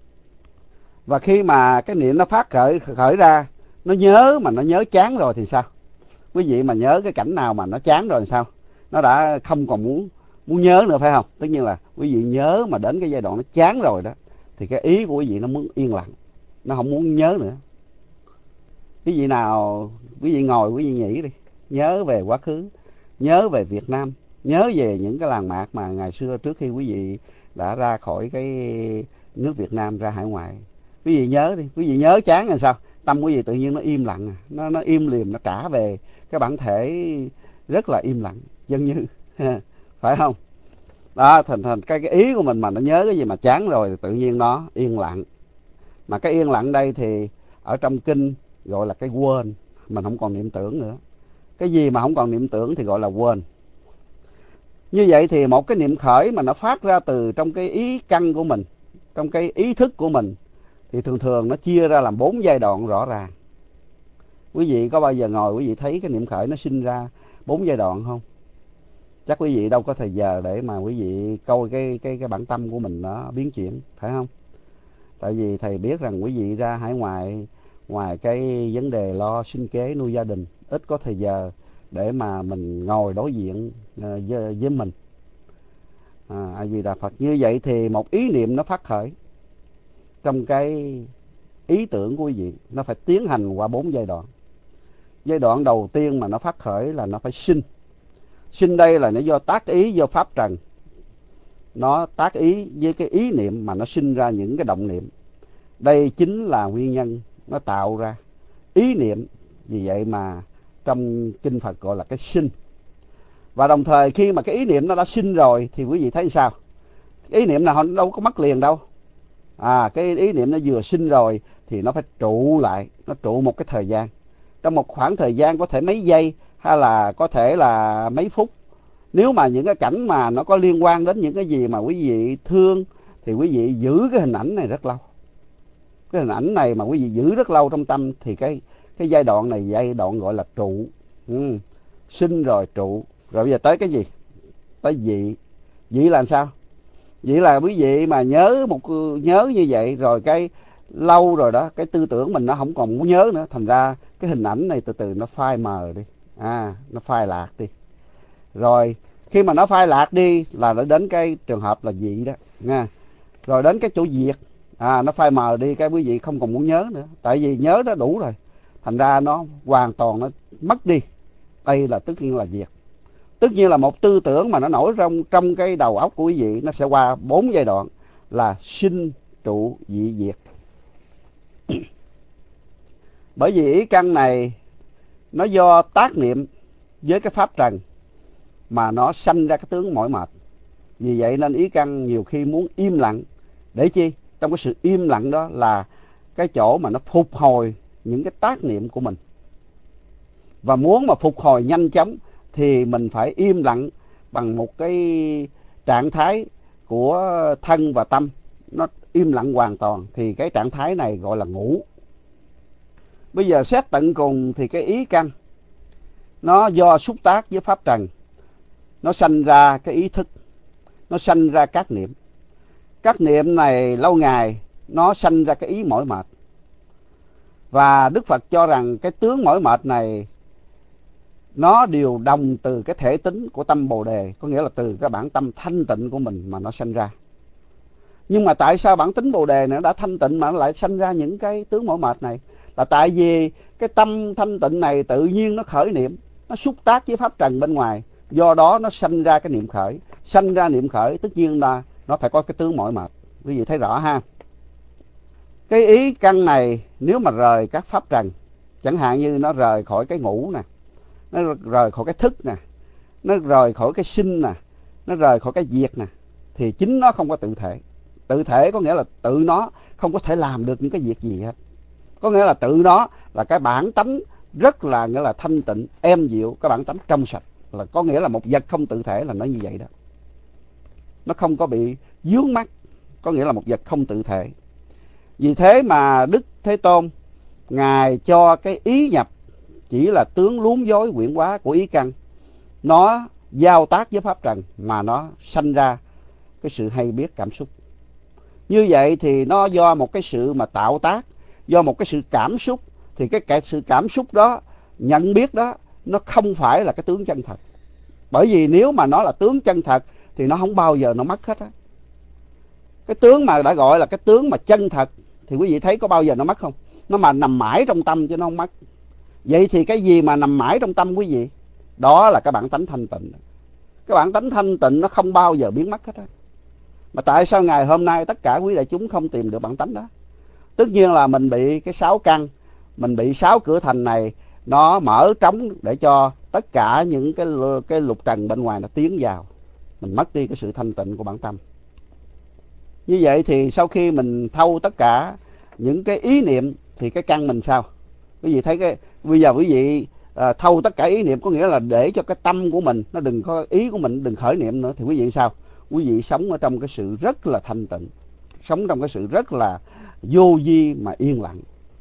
Và khi mà cái niệm nó phát khởi ra, nó nhớ mà nó nhớ chán rồi thì sao? Quý vị mà nhớ cái cảnh nào mà nó chán rồi thì sao? Nó đã không còn muốn nhớ nữa, phải không? Tất nhiên là quý vị nhớ mà đến cái giai đoạn nó chán rồi đó, thì cái ý của quý vị nó muốn yên lặng, nó không muốn nhớ nữa. Quý vị nào, quý vị ngồi quý vị nghĩ đi, nhớ về quá khứ, nhớ về Việt Nam, nhớ về những cái làng mạc mà ngày xưa trước khi quý vị đã ra khỏi cái nước Việt Nam ra hải ngoại. Quý vị nhớ đi, quý vị nhớ chán là sao? Tâm quý vị tự nhiên nó im lặng, nó im lìm, nó trả về cái bản thể rất là im lặng, chân như phải không? Đó, thành cái ý của mình mà nó nhớ cái gì mà chán rồi thì tự nhiên nó yên lặng. Mà cái yên lặng đây thì ở trong kinh gọi là cái quên, mình không còn niệm tưởng nữa. Cái gì mà không còn niệm tưởng thì gọi là quên. Như vậy thì một cái niệm khởi mà nó phát ra từ trong cái ý căn của mình, trong cái ý thức của mình, thì thường nó chia ra làm 4 giai đoạn rõ ràng. Quý vị có bao giờ ngồi quý vị thấy cái niệm khởi nó sinh ra 4 giai đoạn không? Chắc quý vị đâu có thời giờ để mà quý vị coi cái bản tâm của mình nó biến chuyển, phải không? Tại vì thầy biết rằng quý vị ra hải ngoại, ngoài cái vấn đề lo sinh kế nuôi gia đình, ít có thời giờ để mà mình ngồi đối diện với mình. A Di Đà Phật. Như vậy thì một ý niệm nó phát khởi trong cái ý tưởng của quý vị, nó phải tiến hành qua 4 giai đoạn. Giai đoạn đầu tiên mà nó phát khởi là nó phải sinh. Sinh đây là nó do tác ý, do pháp trần. Nó tác ý với cái ý niệm mà nó sinh ra những cái động niệm. Đây chính là nguyên nhân nó tạo ra ý niệm. Vì vậy mà trong kinh Phật gọi là cái sinh. Và đồng thời khi mà cái ý niệm nó đã sinh rồi thì quý vị thấy sao? Cái ý niệm nào nó đâu có mất liền đâu. Cái ý niệm nó vừa sinh rồi thì nó phải trụ lại, nó trụ một cái thời gian. Trong một khoảng thời gian có thể mấy giây hay là có thể là mấy phút. Nếu mà những cái cảnh mà nó có liên quan đến những cái gì mà quý vị thương thì quý vị giữ cái hình ảnh này rất lâu. Cái hình ảnh này mà quý vị giữ rất lâu trong tâm thì cái giai đoạn này giai đoạn gọi là trụ. Sinh rồi trụ. Rồi bây giờ tới cái gì? Tới vị. Vị là sao? Vị là quý vị mà nhớ như vậy rồi cái lâu rồi đó, cái tư tưởng mình nó không còn muốn nhớ nữa, thành ra cái hình ảnh này từ từ nó phai mờ đi, nó phai lạc đi. Rồi khi mà nó phai lạc đi là nó đến cái trường hợp là dị đó nha. Rồi đến cái chỗ diệt, nó phai mờ đi, cái quý vị không còn muốn nhớ nữa, tại vì nhớ nó đủ rồi, thành ra nó hoàn toàn nó mất đi. Đây là tất nhiên là diệt. Tất nhiên là một tư tưởng mà nó nổi trong cái đầu óc của quý vị, nó sẽ qua 4 giai đoạn là sinh, trụ, dị, diệt. Bởi vì ý căn này nó do tác niệm với cái pháp trần mà nó sanh ra cái tướng mỏi mệt. Vì vậy nên ý căn nhiều khi muốn im lặng. Để chi? Trong cái sự im lặng đó là cái chỗ mà nó phục hồi những cái tác niệm của mình. Và muốn mà phục hồi nhanh chóng thì mình phải im lặng bằng một cái trạng thái của thân và tâm, nó im lặng hoàn toàn, thì cái trạng thái này gọi là ngủ. Bây giờ xét tận cùng thì cái ý căn nó do xúc tác với pháp trần, nó sanh ra cái ý thức, nó sanh ra các niệm. Các niệm này lâu ngày nó sanh ra cái ý mỏi mệt. Và Đức Phật cho rằng cái tướng mỏi mệt này nó đều đồng từ cái thể tính của tâm Bồ Đề, có nghĩa là từ cái bản tâm thanh tịnh của mình mà nó sanh ra. Nhưng mà tại sao bản tính Bồ Đề này nó đã thanh tịnh mà nó lại sanh ra những cái tướng mỏi mệt này? Là tại vì cái tâm thanh tịnh này tự nhiên nó khởi niệm, nó xúc tác với pháp trần bên ngoài, do đó nó sanh ra cái niệm khởi. Sanh ra niệm khởi tất nhiên là nó phải có cái tướng mỏi mệt. Quý vị thấy rõ ha? Cái ý căn này nếu mà rời các pháp trần, chẳng hạn như nó rời khỏi cái ngủ nè, nó rời khỏi cái thức nè, nó rời khỏi cái sinh nè, nó rời khỏi cái diệt nè, thì chính nó không có tự thể. Tự thể có nghĩa là tự nó không có thể làm được những cái việc gì hết. Có nghĩa là tự nó là cái bản tánh rất là nghĩa là thanh tịnh, êm dịu, cái bản tánh trong sạch, là có nghĩa là một vật không tự thể là nó như vậy đó. Nó không có bị vướng mắc, có nghĩa là một vật không tự thể. Vì thế mà Đức Thế Tôn Ngài cho cái ý nhập chỉ là tướng luống dối quyển hóa của ý căn, nó giao tác với pháp trần mà nó sanh ra cái sự hay biết cảm xúc. Như vậy thì nó do một cái sự mà tạo tác, do một cái sự cảm xúc, thì cái sự cảm xúc đó, nhận biết đó, nó không phải là cái tướng chân thật. Bởi vì nếu mà nó là tướng chân thật thì nó không bao giờ nó mất hết á. Cái tướng mà đã gọi là cái tướng mà chân thật thì quý vị thấy có bao giờ nó mất không? Nó mà nằm mãi trong tâm chứ nó không mất. Vậy thì cái gì mà nằm mãi trong tâm quý vị? Đó là cái bản tánh thanh tịnh. Cái bản tánh thanh tịnh nó không bao giờ biến mất hết á. Mà tại sao ngày hôm nay tất cả quý đại chúng không tìm được bản tánh đó? Tất nhiên là mình bị cái 6 căn, mình bị 6 cửa thành này nó mở trống để cho tất cả những cái lục trần bên ngoài nó tiến vào. Mình mất đi cái sự thanh tịnh của bản tâm. Như vậy thì sau khi mình thâu tất cả những cái ý niệm thì cái căn mình sao? Quý vị thấy cái bây giờ quý vị thâu tất cả ý niệm, có nghĩa là để cho cái tâm của mình nó đừng có, ý của mình đừng khởi niệm nữa, thì quý vị sao? Quý vị sống ở trong cái sự rất là thanh tịnh, sống trong cái sự rất là vô vi mà yên lặng.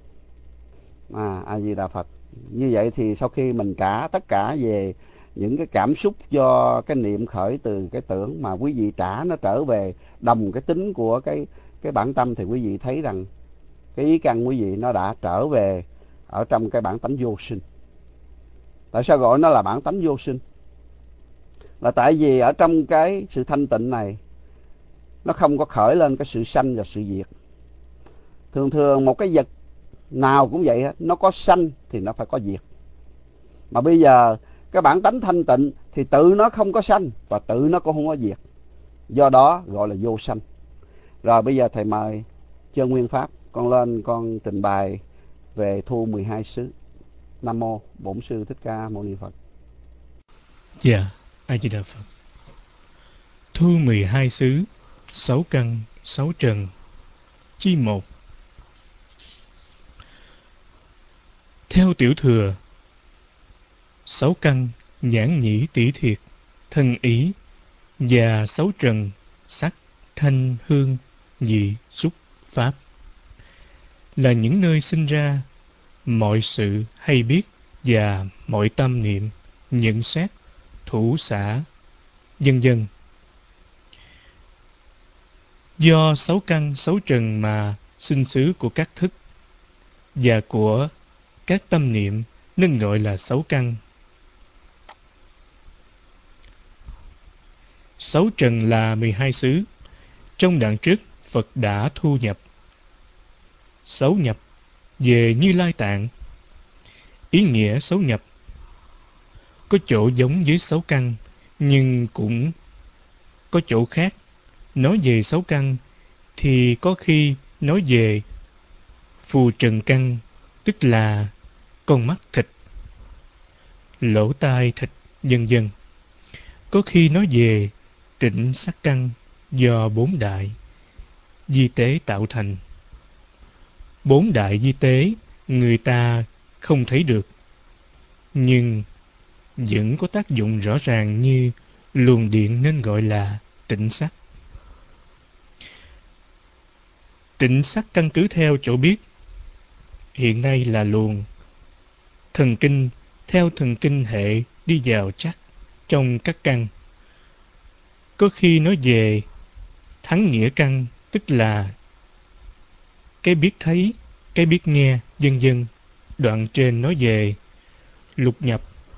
A Di Đà Phật. Như vậy thì sau khi mình trả tất cả về những cái cảm xúc do cái niệm khởi từ cái tưởng, mà quý vị trả nó trở về đồng cái tính của cái bản tâm, thì quý vị thấy rằng cái ý căn quý vị nó đã trở về ở trong cái bản tánh vô sinh. Tại sao gọi nó là bản tánh vô sinh? Là tại vì ở trong cái sự thanh tịnh này nó không có khởi lên cái sự sanh và sự diệt. Thường thường một cái vật nào cũng vậy, nó có sanh thì nó phải có diệt. Mà bây giờ cái bản tánh thanh tịnh thì tự nó không có sanh và tự nó cũng không có diệt, do đó gọi là vô sanh. Rồi bây giờ thầy mời Chân Nguyên Pháp, con lên con trình bày về thu 12 xứ. Nam mô Bổn Sư Thích Ca Mâu Ni Phật. Dạ, A Di Đà Phật. Thu 12 xứ, 6 căn, 6 trần. Chi 1. Theo tiểu thừa, 6 căn nhãn nhĩ tỷ thiệt, thân ý, và 6 trần sắc, thanh, hương, vị, xúc, pháp là những nơi sinh ra mọi sự hay biết và mọi tâm niệm, nhận xét, thủ xả, vân vân. Do 6 căn 6 trần mà sinh xứ của các thức và của các tâm niệm nên gọi là sáu căn. Sáu trần là 12 xứ. Trong đoạn trước, Phật đã thu nhập sáu nhập về Như Lai Tạng. Ý nghĩa sáu nhập có chỗ giống với sáu căn, nhưng cũng có chỗ khác. Nói về sáu căn thì có khi nói về phù trần căn, tức là con mắt thịt, lỗ tai thịt, vân vân. Có khi nói về tịnh sắc căn do bốn đại di tế tạo thành. Bốn đại di tế người ta không thấy được, nhưng vẫn có tác dụng rõ ràng như luồng điện nên gọi là tịnh sắc. Tịnh sắc căn cứ theo chỗ biết hiện nay là luồng thần kinh, theo thần kinh hệ đi vào chắc trong các căn. Có khi nói về thắng nghĩa căn, tức là cái biết thấy, cái biết nghe, vân vân. Đoạn trên nói về lục nhập.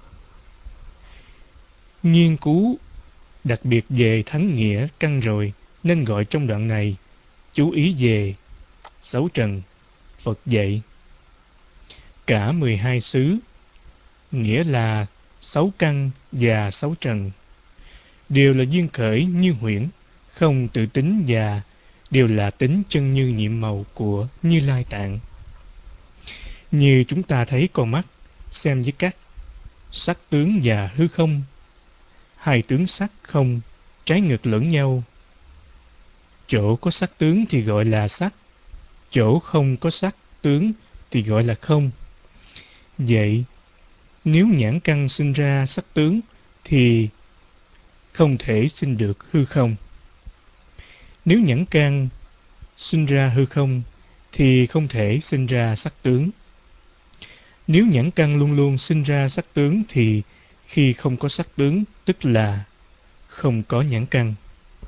Nghiên cứu đặc biệt về thắng nghĩa căn rồi, nên gọi trong đoạn này chú ý về sáu trần. Phật dạy cả 12 xứ, nghĩa là sáu căn và sáu trần, đều là duyên khởi như huyễn, không tự tính, và đều là tính chân như nhiệm màu của Như Lai Tạng. Như chúng ta thấy con mắt xem với các sắc tướng và hư không, hai tướng sắc không trái ngược lẫn nhau. Chỗ có sắc tướng thì gọi là sắc, chỗ không có sắc tướng thì gọi là không. Vậy, nếu nhãn căn sinh ra sắc tướng thì không thể sinh được hư không. Nếu nhãn căn sinh ra hư không thì không thể sinh ra sắc tướng. Nếu nhãn căn luôn luôn sinh ra sắc tướng thì khi không có sắc tướng, tức là không có nhãn căn.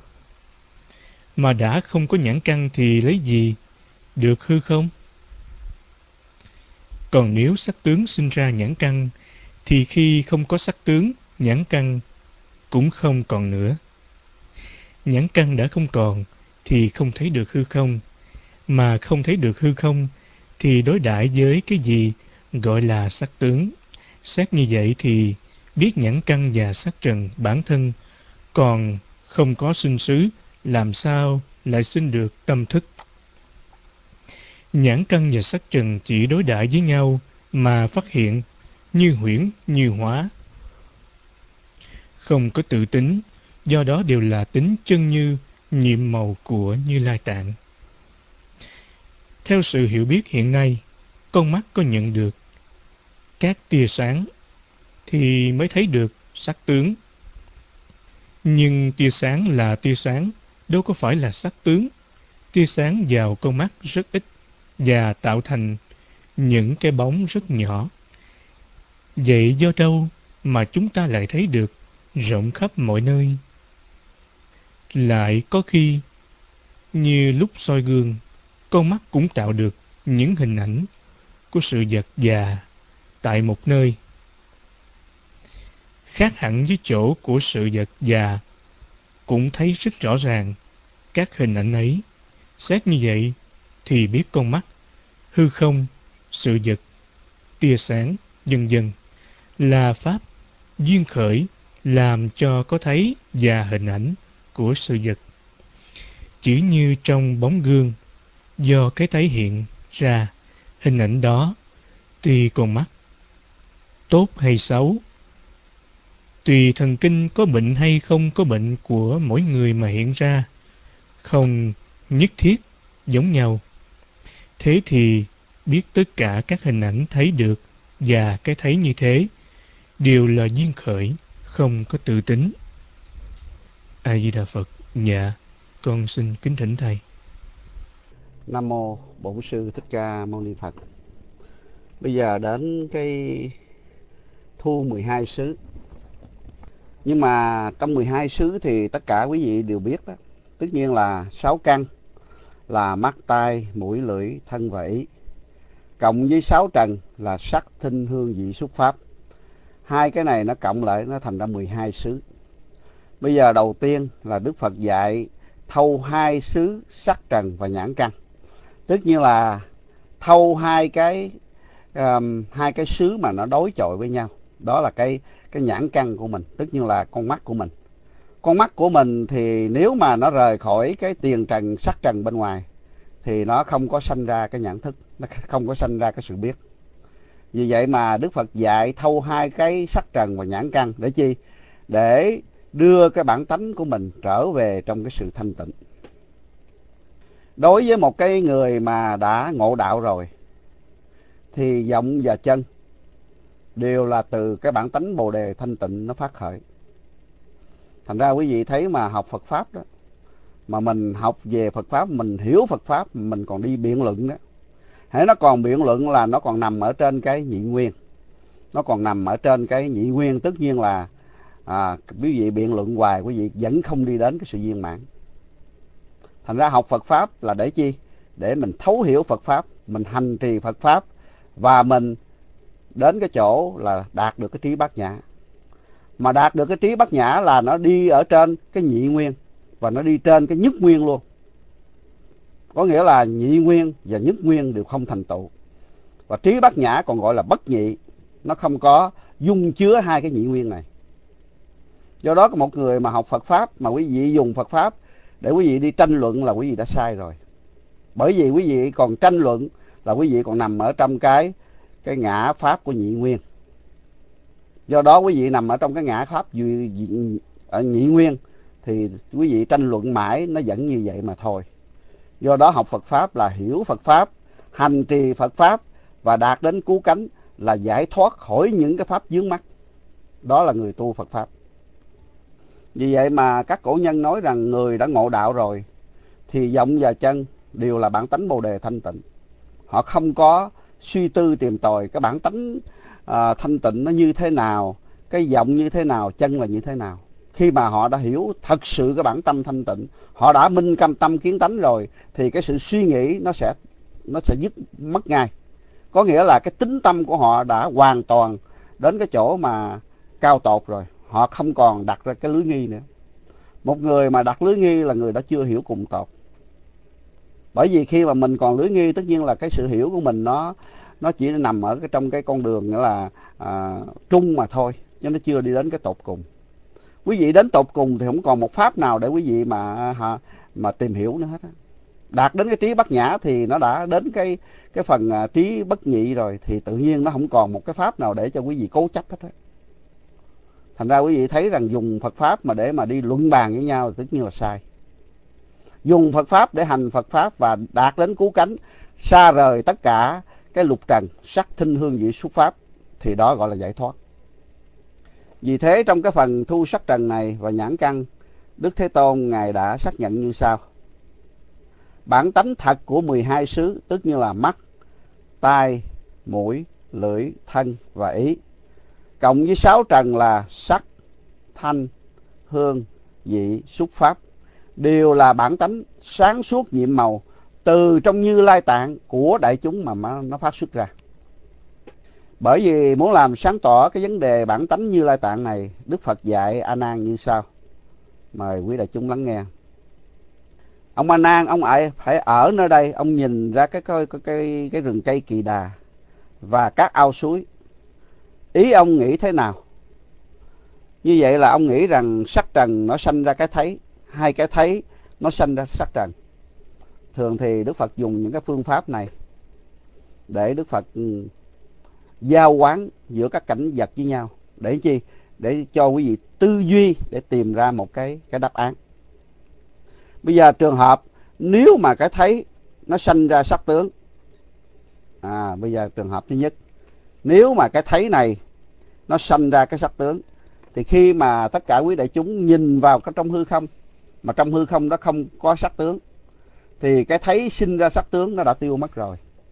Mà đã không có nhãn căn thì lấy gì được hư không? Còn nếu sắc tướng sinh ra nhãn căn thì khi không có sắc tướng, nhãn căn cũng không còn nữa. Nhãn căn đã không còn thì không thấy được hư không, mà không thấy được hư không thì đối đãi với cái gì gọi là sắc tướng. Xét như vậy thì biết nhãn căn và sắc trần bản thân còn không có sinh xứ, làm sao lại sinh được tâm thức? Nhãn căn và sắc trần chỉ đối đãi với nhau mà phát hiện như huyễn như hóa, không có tự tính, do đó đều là tính chân như nhiệm màu của Như Lai Tạng. Theo sự hiểu biết hiện nay, con mắt có nhận được các tia sáng thì mới thấy được sắc tướng. Nhưng tia sáng là tia sáng, đâu có phải là sắc tướng. Tia sáng vào con mắt rất ít và tạo thành những cái bóng rất nhỏ. Vậy do đâu mà chúng ta lại thấy được rộng khắp mọi nơi? Lại có khi, như lúc soi gương, con mắt cũng tạo được những hình ảnh của sự vật già tại một nơi. Khác hẳn với chỗ của sự vật già, cũng thấy rất rõ ràng các hình ảnh ấy. Xét như vậy thì biết con mắt, hư không, sự vật, tia sáng, vân vân là pháp duyên khởi làm cho có thấy và hình ảnh của sự vật. Chỉ như trong bóng gương, do cái thấy hiện ra hình ảnh đó, tùy con mắt tốt hay xấu, tùy thần kinh có bệnh hay không có bệnh của mỗi người mà hiện ra, không nhất thiết giống nhau. Thế thì biết tất cả các hình ảnh thấy được và cái thấy như thế đều là duyên khởi, không có tự tính. A Di Đà Phật. Dạ, con xin kính thỉnh thầy. Nam mô Bổn Sư Thích Ca Mâu Ni Phật. Bây giờ đến cái thu 12 xứ. Nhưng mà trong 12 xứ thì tất cả quý vị đều biết đó, tất nhiên là 6 căn là mắt, tai, mũi, lưỡi, thân và ý. Cộng với 6 trần là sắc, thinh, hương, vị, xúc, pháp. Hai cái này nó cộng lại nó thành ra 12 xứ. Bây giờ đầu tiên là Đức Phật dạy thâu 2 xứ sắc trần và nhãn căn. Tất nhiên là thâu hai cái xứ mà nó đối chọi với nhau. Đó là cái nhãn căn của mình, tất nhiên là con mắt của mình. Con mắt của mình thì nếu mà nó rời khỏi cái tiền trần, sắc trần bên ngoài thì nó không có sanh ra cái nhãn thức, nó không có sanh ra cái sự biết. Vì vậy mà Đức Phật dạy thâu 2 cái sắc trần và nhãn căn để chi? Để đưa cái bản tánh của mình trở về trong cái sự thanh tịnh. Đối với một cái người mà đã ngộ đạo rồi thì vọng và chân đều là từ cái bản tánh Bồ Đề thanh tịnh nó phát khởi. Thành ra quý vị thấy mà học Phật Pháp đó, mà mình học về Phật Pháp, mình hiểu Phật Pháp, mình còn đi biện luận đó. Hễ nó còn biện luận là nó còn nằm ở trên cái nhị nguyên. Nó còn nằm ở trên cái nhị nguyên, tất nhiên là quý vị biện luận hoài, quý vị vẫn không đi đến cái sự viên mãn. Thành ra học Phật Pháp là để chi? Để mình thấu hiểu Phật Pháp, mình hành trì Phật Pháp, và mình đến cái chỗ là đạt được cái trí bát nhã. Mà đạt được cái trí bát nhã là nó đi ở trên cái nhị nguyên, và nó đi trên cái nhất nguyên luôn. Có nghĩa là nhị nguyên và nhất nguyên đều không thành tựu. Và trí bát nhã còn gọi là bất nhị, nó không có dung chứa hai cái nhị nguyên này. Do đó có một người mà học Phật Pháp mà quý vị dùng Phật Pháp để quý vị đi tranh luận là quý vị đã sai rồi. Bởi vì quý vị còn tranh luận là quý vị còn nằm ở trong cái ngã Pháp của nhị nguyên. Do đó quý vị nằm ở trong cái ngã Pháp ở nhị nguyên thì quý vị tranh luận mãi nó vẫn như vậy mà thôi. Do đó học Phật Pháp là hiểu Phật Pháp, hành trì Phật Pháp và đạt đến cứu cánh là giải thoát khỏi những cái pháp vướng mắc. Đó là người tu Phật Pháp. Vì vậy mà các cổ nhân nói rằng người đã ngộ đạo rồi thì vọng và chân đều là bản tánh Bồ Đề thanh tịnh. Họ không có suy tư tìm tòi cái bản tánh thanh tịnh nó như thế nào, cái vọng như thế nào, chân là như thế nào. Khi mà họ đã hiểu thật sự cái bản tâm thanh tịnh, họ đã minh cam tâm kiến tánh rồi, thì cái sự suy nghĩ nó sẽ dứt mất ngay. Có nghĩa là cái tính tâm của họ đã hoàn toàn đến cái chỗ mà cao tột rồi. Họ không còn đặt ra cái lưới nghi nữa. Một người mà đặt lưới nghi là người đã chưa hiểu cùng tột. Bởi vì khi mà mình còn lưới nghi, tất nhiên là cái sự hiểu của mình nó chỉ nằm ở trong cái con đường nghĩa là trung mà thôi, chứ nó chưa đi đến cái tột cùng. Quý vị đến tột cùng thì không còn một pháp nào để quý vị mà tìm hiểu nữa hết á. Đạt đến cái trí bát nhã thì nó đã đến cái phần trí bất nhị rồi, thì tự nhiên nó không còn một cái pháp nào để cho quý vị cố chấp hết á. Thành ra quý vị thấy rằng dùng Phật Pháp mà để mà đi luận bàn với nhau thì tất nhiên là sai. Dùng Phật Pháp để hành Phật Pháp và đạt đến cứu cánh, xa rời tất cả cái lục trần, sắc, thinh, hương, vị, xúc, pháp, thì đó gọi là giải thoát. Vì thế trong cái phần thu sắc trần này và nhãn căn, Đức Thế Tôn Ngài đã xác nhận như sau. Bản tánh thật của 12 xứ, tức như là mắt, tai, mũi, lưỡi, thân và ý, cộng với 6 trần là sắc, thanh, hương, vị, xúc, pháp, đều là bản tánh sáng suốt nhiệm màu từ trong Như Lai Tạng của đại chúng mà nó phát xuất ra. Bởi vì muốn làm sáng tỏ cái vấn đề bản tánh Như Lai Tạng này, Đức Phật dạy A Nan như sau. Mời quý đại chúng lắng nghe. Ông A Nan, ông phải ở nơi đây, ông nhìn ra cái rừng cây kỳ đà và các ao suối. Ý ông nghĩ thế nào? Như vậy là ông nghĩ rằng sắc trần nó sanh ra cái thấy, hai cái thấy nó sanh ra sắc trần. Thường thì Đức Phật dùng những cái phương pháp này để Đức Phật giao quán giữa các cảnh vật với nhau. Để chi? Để cho quý vị tư duy để tìm ra một cái đáp án. Bây giờ trường hợp nếu mà cái thấy nó sanh ra sắc tướng. Bây giờ trường hợp thứ nhất, nếu mà cái thấy này nó sanh ra cái sắc tướng, thì khi mà tất cả quý đại chúng nhìn vào cái trong hư không, mà trong hư không đó không có sắc tướng, thì cái thấy sinh ra sắc tướng nó đã tiêu mất rồi.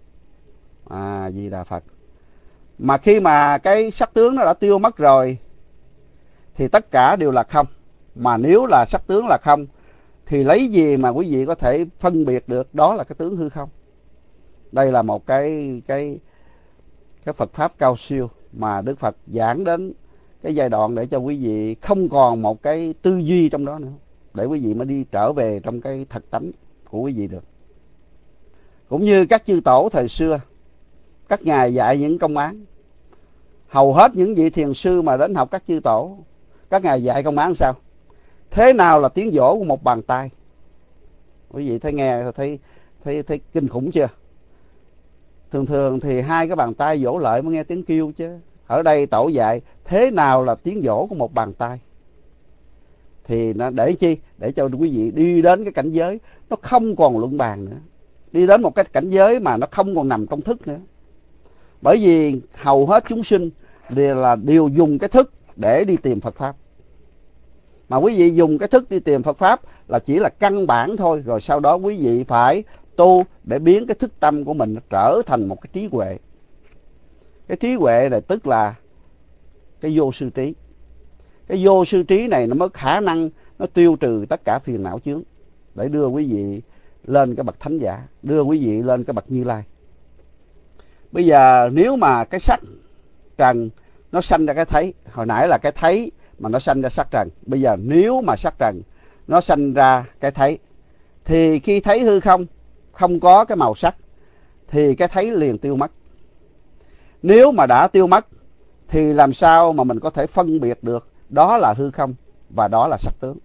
Di Đà Phật. Mà khi mà cái sắc tướng nó đã tiêu mất rồi thì tất cả đều là không. Mà nếu là sắc tướng là không thì lấy gì mà quý vị có thể phân biệt được đó là cái tướng hư không? Đây là một cái Phật pháp cao siêu mà Đức Phật giảng đến cái giai đoạn để cho quý vị không còn một cái tư duy trong đó nữa, để quý vị mới đi trở về trong cái thật tánh của quý vị được. Cũng như các chư tổ thời xưa, các ngài dạy những công án. Hầu hết những vị thiền sư mà đến học các chư tổ, các ngài dạy công án sao? Thế nào là tiếng vỗ của một bàn tay? Quý vị thấy nghe thấy kinh khủng chưa? Thường thường thì hai cái bàn tay vỗ lại mới nghe tiếng kêu chứ. Ở đây tổ dạy thế nào là tiếng vỗ của một bàn tay. Thì nó để chi? Để cho quý vị đi đến cái cảnh giới nó không còn luận bàn nữa, đi đến một cái cảnh giới mà nó không còn nằm trong thức nữa. Bởi vì hầu hết chúng sinh đều dùng cái thức để đi tìm Phật pháp. Mà quý vị dùng cái thức đi tìm Phật pháp là chỉ là căn bản thôi, rồi sau đó quý vị phải tu để biến cái thức tâm của mình trở thành một cái trí huệ. Cái trí huệ này tức là cái vô sư trí. Cái vô sư trí này nó mới khả năng nó tiêu trừ tất cả phiền não chướng, để đưa quý vị lên cái bậc thánh giả, đưa quý vị lên cái bậc Như Lai. Bây giờ nếu mà cái sắc trần nó sanh ra cái thấy, hồi nãy là cái thấy mà nó sanh ra sắc trần, bây giờ nếu mà sắc trần nó sanh ra cái thấy, thì khi thấy hư không không có cái màu sắc thì cái thấy liền tiêu mất. Nếu mà đã tiêu mất thì làm sao mà mình có thể phân biệt được đó là hư không và đó là sắc tướng?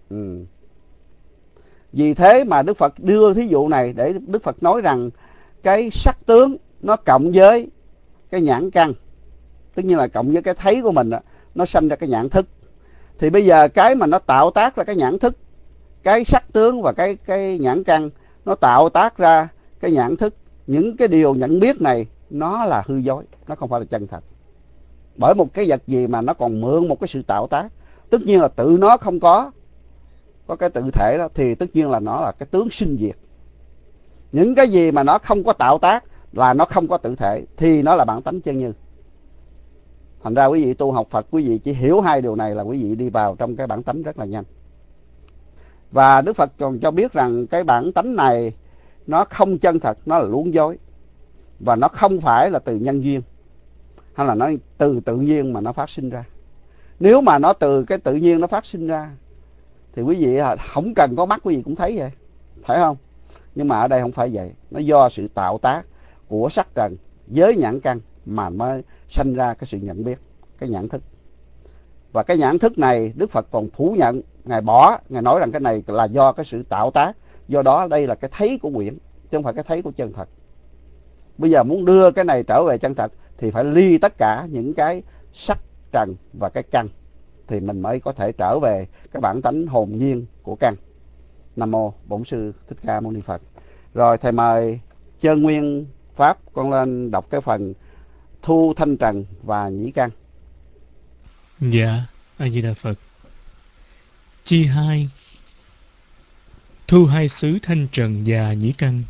Vì thế mà Đức Phật đưa thí dụ này để Đức Phật nói rằng cái sắc tướng nó cộng với cái nhãn căn, tất nhiên là cộng với cái thấy của mình, nó sanh ra cái nhãn thức. Thì bây giờ cái mà nó tạo tác ra cái nhãn thức, cái sắc tướng và cái nhãn căn nó tạo tác ra cái nhãn thức, những cái điều nhận biết này nó là hư dối, nó không phải là chân thật. Bởi một cái vật gì mà nó còn mượn một cái sự tạo tác, tất nhiên là tự nó không có cái tự thể đó, thì tất nhiên là nó là cái tướng sinh diệt. Những cái gì mà nó không có tạo tác là nó không có tự thể, thì nó là bản tánh chân như. Thành ra quý vị tu học Phật, quý vị chỉ hiểu hai điều này là quý vị đi vào trong cái bản tánh rất là nhanh. Và Đức Phật còn cho biết rằng cái bản tánh này nó không chân thật, nó là luống dối. Và nó không phải là từ nhân duyên, hay là nó từ tự nhiên mà nó phát sinh ra. Nếu mà nó từ cái tự nhiên nó phát sinh ra thì quý vị không cần có mắt quý vị cũng thấy vậy, phải không? Nhưng mà ở đây không phải vậy, nó do sự tạo tác của sắc trần với nhãn căn mà mới sanh ra cái sự nhận biết, cái nhãn thức. Và cái nhãn thức này Đức Phật còn phủ nhận, Ngài bỏ, Ngài nói rằng cái này là do cái sự tạo tác. Do đó đây là cái thấy của quyển, chứ không phải cái thấy của chân thật. Bây giờ muốn đưa cái này trở về chân thật thì phải ly tất cả những cái sắc trần và cái căn, thì mình mới có thể trở về cái bản tánh hồn nhiên của căn. Nam mô Bổn Sư Thích Ca Mâu Ni Phật. Rồi thầy mời Chân Nguyên Pháp con lên đọc cái phần thu thanh trần và nhĩ căn. Dạ, A Di Đà Phật. Chi 2. Thu hai xứ thanh trần và nhĩ căn.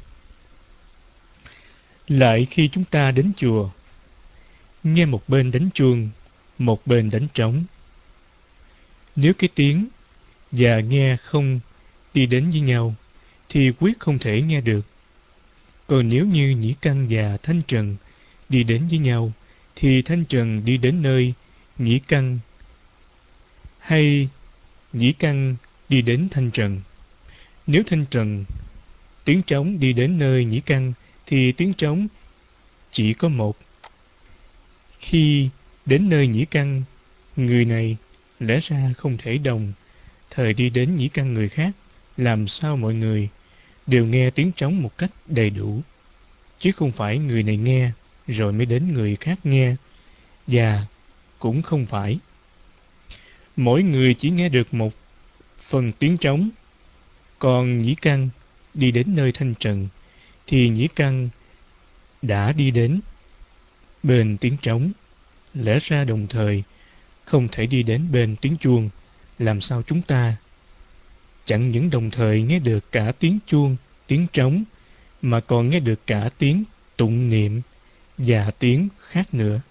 Lại khi chúng ta đến chùa, nghe một bên đánh chuông, một bên đánh trống. Nếu cái tiếng và nghe không đi đến với nhau, thì quyết không thể nghe được. Còn nếu như nhĩ căn và thanh trần đi đến với nhau, thì thanh trần đi đến nơi nhĩ căn, hay nhĩ căn đi đến thanh trần. Nếu thanh trần, tiếng trống đi đến nơi nhĩ căn, thì tiếng trống chỉ có một. Khi đến nơi nhĩ căn, người này lẽ ra không thể đồng thời đi đến nhĩ căn người khác. Làm sao mọi người đều nghe tiếng trống một cách đầy đủ, chứ không phải người này nghe rồi mới đến người khác nghe, và cũng không phải mỗi người chỉ nghe được một phần tiếng trống. Còn nhĩ căn đi đến nơi thanh trần, thì nhĩ căn đã đi đến bên tiếng trống. Lẽ ra đồng thời không thể đi đến bên tiếng chuông. Làm sao chúng ta chẳng những đồng thời nghe được cả tiếng chuông, tiếng trống, mà còn nghe được cả tiếng tụng niệm và tiếng khác nữa?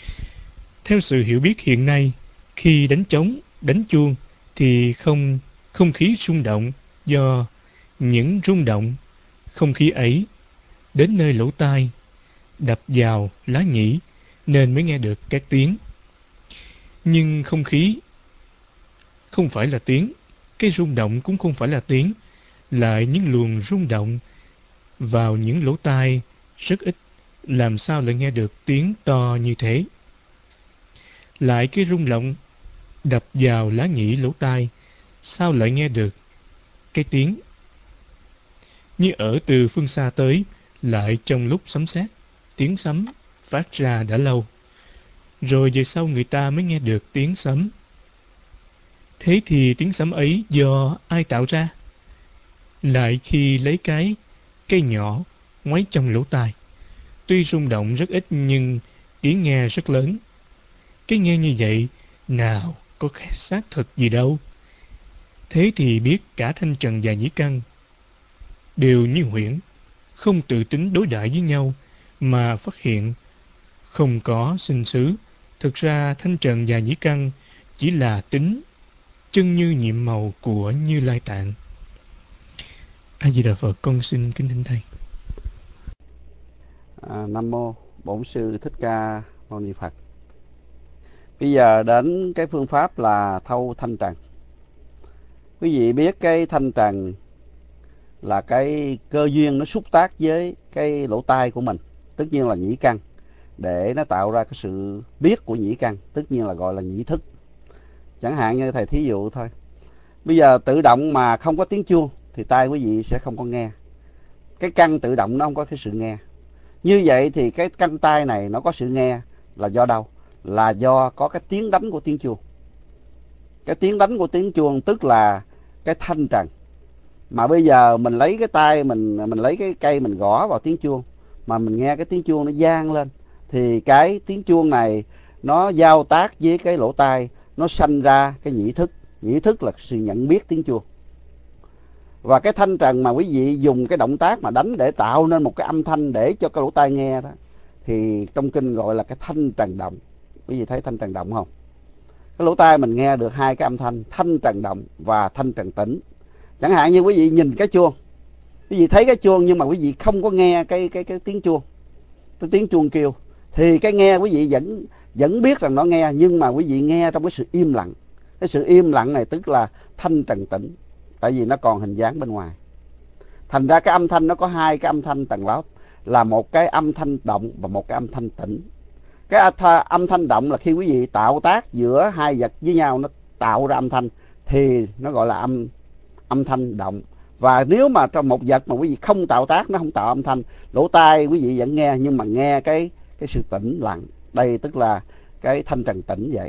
Theo sự hiểu biết hiện nay, khi đánh trống, đánh chuông thì không Không khí rung động do những rung động không khí ấy đến nơi lỗ tai, đập vào lá nhĩ nên mới nghe được các tiếng. Nhưng không khí không phải là tiếng, cái rung động cũng không phải là tiếng, lại những luồng rung động vào những lỗ tai rất ít, làm sao lại nghe được tiếng to như thế. Lại cái rung động đập vào lá nhĩ lỗ tai, sao lại nghe được cái tiếng như ở từ phương xa tới, lại trong lúc sấm sét, tiếng sấm phát ra đã lâu, rồi về sau người ta mới nghe được tiếng sấm. Thế thì tiếng sấm ấy do ai tạo ra? Lại khi lấy cái cây nhỏ ngoáy trong lỗ tai, tuy rung động rất ít nhưng tiếng nghe rất lớn. Cái nghe như vậy nào có xác thực gì đâu. Thế thì biết cả Thanh Trần và Nhĩ Căn đều như huyễn, không tự tính đối đãi với nhau mà phát hiện không có sinh xứ. Thực ra Thanh Trần và Nhĩ Căn chỉ là tính chân như nhiệm màu của Như Lai Tạng. A Di Đà Phật. Con xin kính thỉnh thầy. Nam mô Bổn Sư Thích Ca Mâu Ni Phật. Bây giờ đến cái phương pháp là thâu thanh trần. Quý vị biết cái thanh trần là cái cơ duyên nó xúc tác với cái lỗ tai của mình, tất nhiên là nhĩ căn, để nó tạo ra cái sự biết của nhĩ căn, tất nhiên là gọi là nhĩ thức. Chẳng hạn như thầy thí dụ thôi, bây giờ tự động mà không có tiếng chuông thì tai quý vị sẽ không có nghe. Cái căn tự động nó không có cái sự nghe. Như vậy thì cái căn tai này nó có sự nghe là do đâu? Là do có cái tiếng đánh của tiếng chuông. Cái tiếng đánh của tiếng chuông tức là cái thanh trần. Mà bây giờ mình lấy cái tay mình lấy cái cây mình gõ vào tiếng chuông, mà mình nghe cái tiếng chuông nó vang lên, thì cái tiếng chuông này nó giao tác với cái lỗ tai, nó sanh ra cái nhĩ thức. Nhĩ thức là sự nhận biết tiếng chuông. Và cái thanh trần mà quý vị dùng cái động tác mà đánh để tạo nên một cái âm thanh để cho cái lỗ tai nghe đó, thì trong kinh gọi là cái thanh trần động. Quý vị thấy thanh trần động không? Cái lỗ tai mình nghe được hai cái âm thanh, thanh trần động và thanh trần tĩnh. Chẳng hạn như quý vị nhìn cái chuông, quý vị thấy cái chuông nhưng mà quý vị không có nghe cái tiếng chuông, cái tiếng chuông kêu, thì cái nghe quý vị vẫn biết rằng nó nghe, nhưng mà quý vị nghe trong cái sự im lặng. Cái sự im lặng này tức là thanh trần tĩnh, tại vì nó còn hình dáng bên ngoài. Thành ra cái âm thanh nó có hai cái âm thanh tầng lớp, là một cái âm thanh động và một cái âm thanh tĩnh. Cái âm thanh động là khi quý vị tạo tác giữa hai vật với nhau, nó tạo ra âm thanh, thì nó gọi là âm thanh động. Và nếu mà trong một vật mà quý vị không tạo tác, nó không tạo âm thanh, lỗ tai quý vị vẫn nghe, nhưng mà nghe cái sự tĩnh lặng. Đây tức là cái thanh trần tĩnh vậy.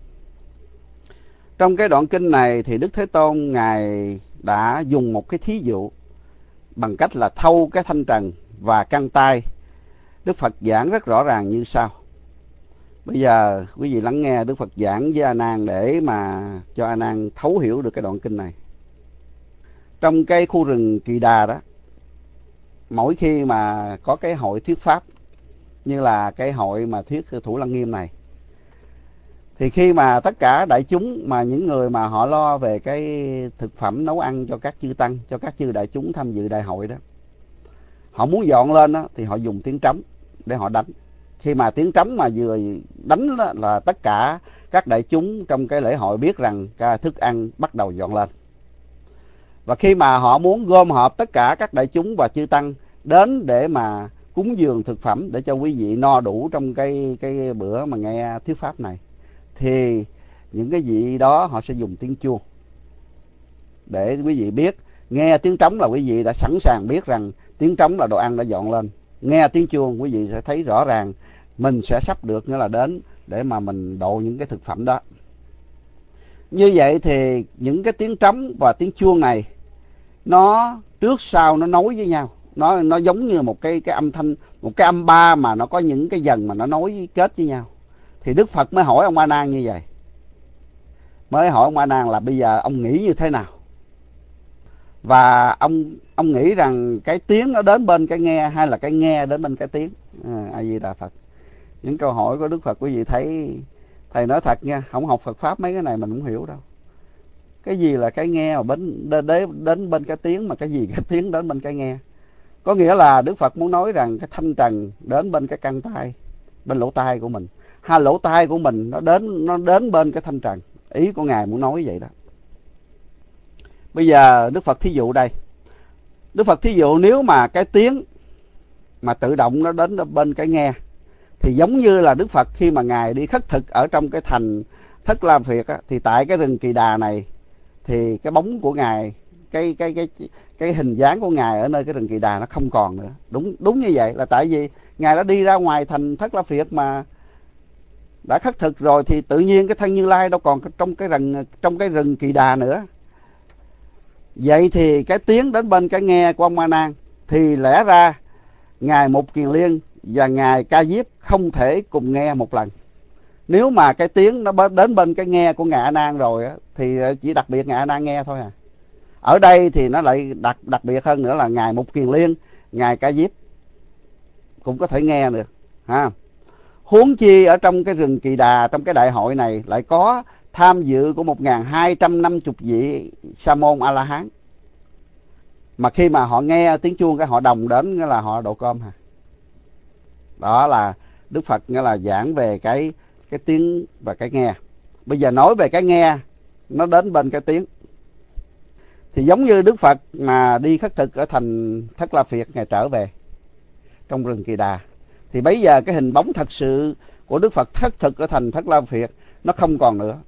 Trong cái đoạn kinh này thì Đức Thế Tôn Ngài đã dùng một cái thí dụ bằng cách là thâu cái thanh trần và căn tai. Đức Phật giảng rất rõ ràng như sau. Bây giờ quý vị lắng nghe Đức Phật giảng với A Nan để mà cho A Nan thấu hiểu được cái đoạn kinh này. Trong cái khu rừng Kỳ Đà đó, mỗi khi mà có cái hội thuyết pháp, như là cái hội mà thuyết Thủ Lăng Nghiêm này, thì khi mà tất cả đại chúng, mà những người mà họ lo về cái thực phẩm nấu ăn cho các chư tăng, cho các chư đại chúng tham dự đại hội đó, họ muốn dọn lên đó, thì họ dùng tiếng trống để họ đánh. Khi mà tiếng trống mà vừa đánh đó, là tất cả các đại chúng trong cái lễ hội biết rằng cái thức ăn bắt đầu dọn lên. Và khi mà họ muốn gom họp tất cả các đại chúng và chư tăng đến để mà cúng dường thực phẩm để cho quý vị no đủ trong cái bữa mà nghe thuyết pháp này, thì những cái vị đó họ sẽ dùng tiếng chuông để quý vị biết. Nghe tiếng trống là quý vị đã sẵn sàng biết rằng tiếng trống là đồ ăn đã dọn lên. Nghe tiếng chuông quý vị sẽ thấy rõ ràng mình sẽ sắp được, nghĩa là đến để mà mình độ những cái thực phẩm đó. Như vậy thì những cái tiếng trống và tiếng chuông này nó trước sau nó nối với nhau, nó giống như một cái âm thanh, một cái âm ba mà nó có những cái dần mà nó nối kết với nhau. Thì Đức Phật mới hỏi ông A Nan như vậy, mới hỏi ông A Nan là bây giờ ông nghĩ như thế nào, và ông nghĩ rằng cái tiếng nó đến bên cái nghe hay là cái nghe đến bên cái tiếng. A Di Đà Phật. Những câu hỏi của Đức Phật quý vị thấy, thầy nói thật nha, không học Phật pháp mấy cái này mình không hiểu đâu. Cái gì là cái nghe mà đến bên cái tiếng, mà cái gì cái tiếng đến bên cái nghe? Có nghĩa là Đức Phật muốn nói rằng cái thanh trần đến bên cái căn tai, bên lỗ tai của mình. Hai lỗ tai của mình nó đến bên cái thanh trần. Ý của Ngài muốn nói vậy đó. Bây giờ Đức Phật thí dụ đây. Đức Phật thí dụ nếu mà cái tiếng mà tự động nó đến bên cái nghe, thì giống như là Đức Phật khi mà Ngài đi khất thực ở trong cái thành Thất La Phiệt á, thì tại cái rừng Kỳ Đà này thì cái bóng của Ngài, cái hình dáng của Ngài ở nơi cái rừng Kỳ Đà nó không còn nữa. Đúng như vậy, là tại vì Ngài đã đi ra ngoài thành Thất La Phiệt mà đã khất thực rồi, thì tự nhiên cái thân Như Lai đâu còn trong cái rừng Kỳ Đà nữa. Vậy thì cái tiếng đến bên cái nghe của ông Ma Nan thì lẽ ra Ngài Mục Kiền Liên và Ngài Ca Diếp không thể cùng nghe một lần. Nếu mà cái tiếng nó đến bên cái nghe của Ngài A Nan rồi á, thì chỉ đặc biệt Ngài A Nan nghe thôi à. Ở đây thì nó lại đặc biệt hơn nữa là Ngài Mục Kiền Liên, Ngài Ca Diếp cũng có thể nghe được ha. Huống chi ở trong cái rừng Kỳ Đà, trong cái đại hội này lại có tham dự của 1250 vị Sa môn A La Hán, mà khi mà họ nghe tiếng chuông cái họ đồng đến, nghĩa là họ độ cơm hả. Đó là Đức Phật nghĩa là giảng về cái tiếng và cái nghe. Bây giờ nói về cái nghe nó đến bên cái tiếng, thì giống như Đức Phật mà đi khất thực ở thành Thất La Phiệt, Ngài trở về trong rừng Kỳ Đà, thì bây giờ cái hình bóng thật sự của Đức Phật khất thực ở thành Thất La Phiệt nó không còn nữa.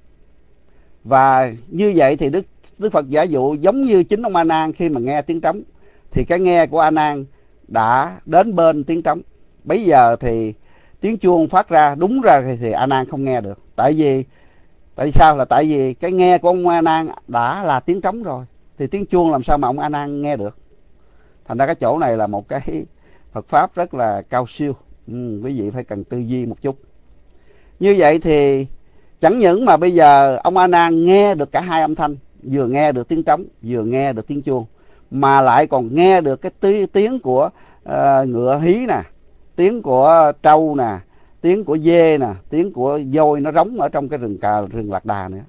Và như vậy thì Đức Phật giả dụ giống như chính ông A Nan khi mà nghe tiếng trống, thì cái nghe của A Nan đã đến bên tiếng trống. Bây giờ thì tiếng chuông phát ra, đúng ra thì A Nan không nghe được. Tại sao? Là tại vì cái nghe của ông A Nan đã là tiếng trống rồi, thì tiếng chuông làm sao mà ông A Nan nghe được. Thành ra cái chỗ này là một cái Phật pháp rất là cao siêu. Quý vị phải cần tư duy một chút. Như vậy thì chẳng những mà bây giờ ông A Nan nghe được cả hai âm thanh, vừa nghe được tiếng trống, vừa nghe được tiếng chuông, mà lại còn nghe được cái tiếng của ngựa hí nè, tiếng của trâu nè, tiếng của dê nè, tiếng của voi nó rống ở trong cái rừng Lạc Đà nữa.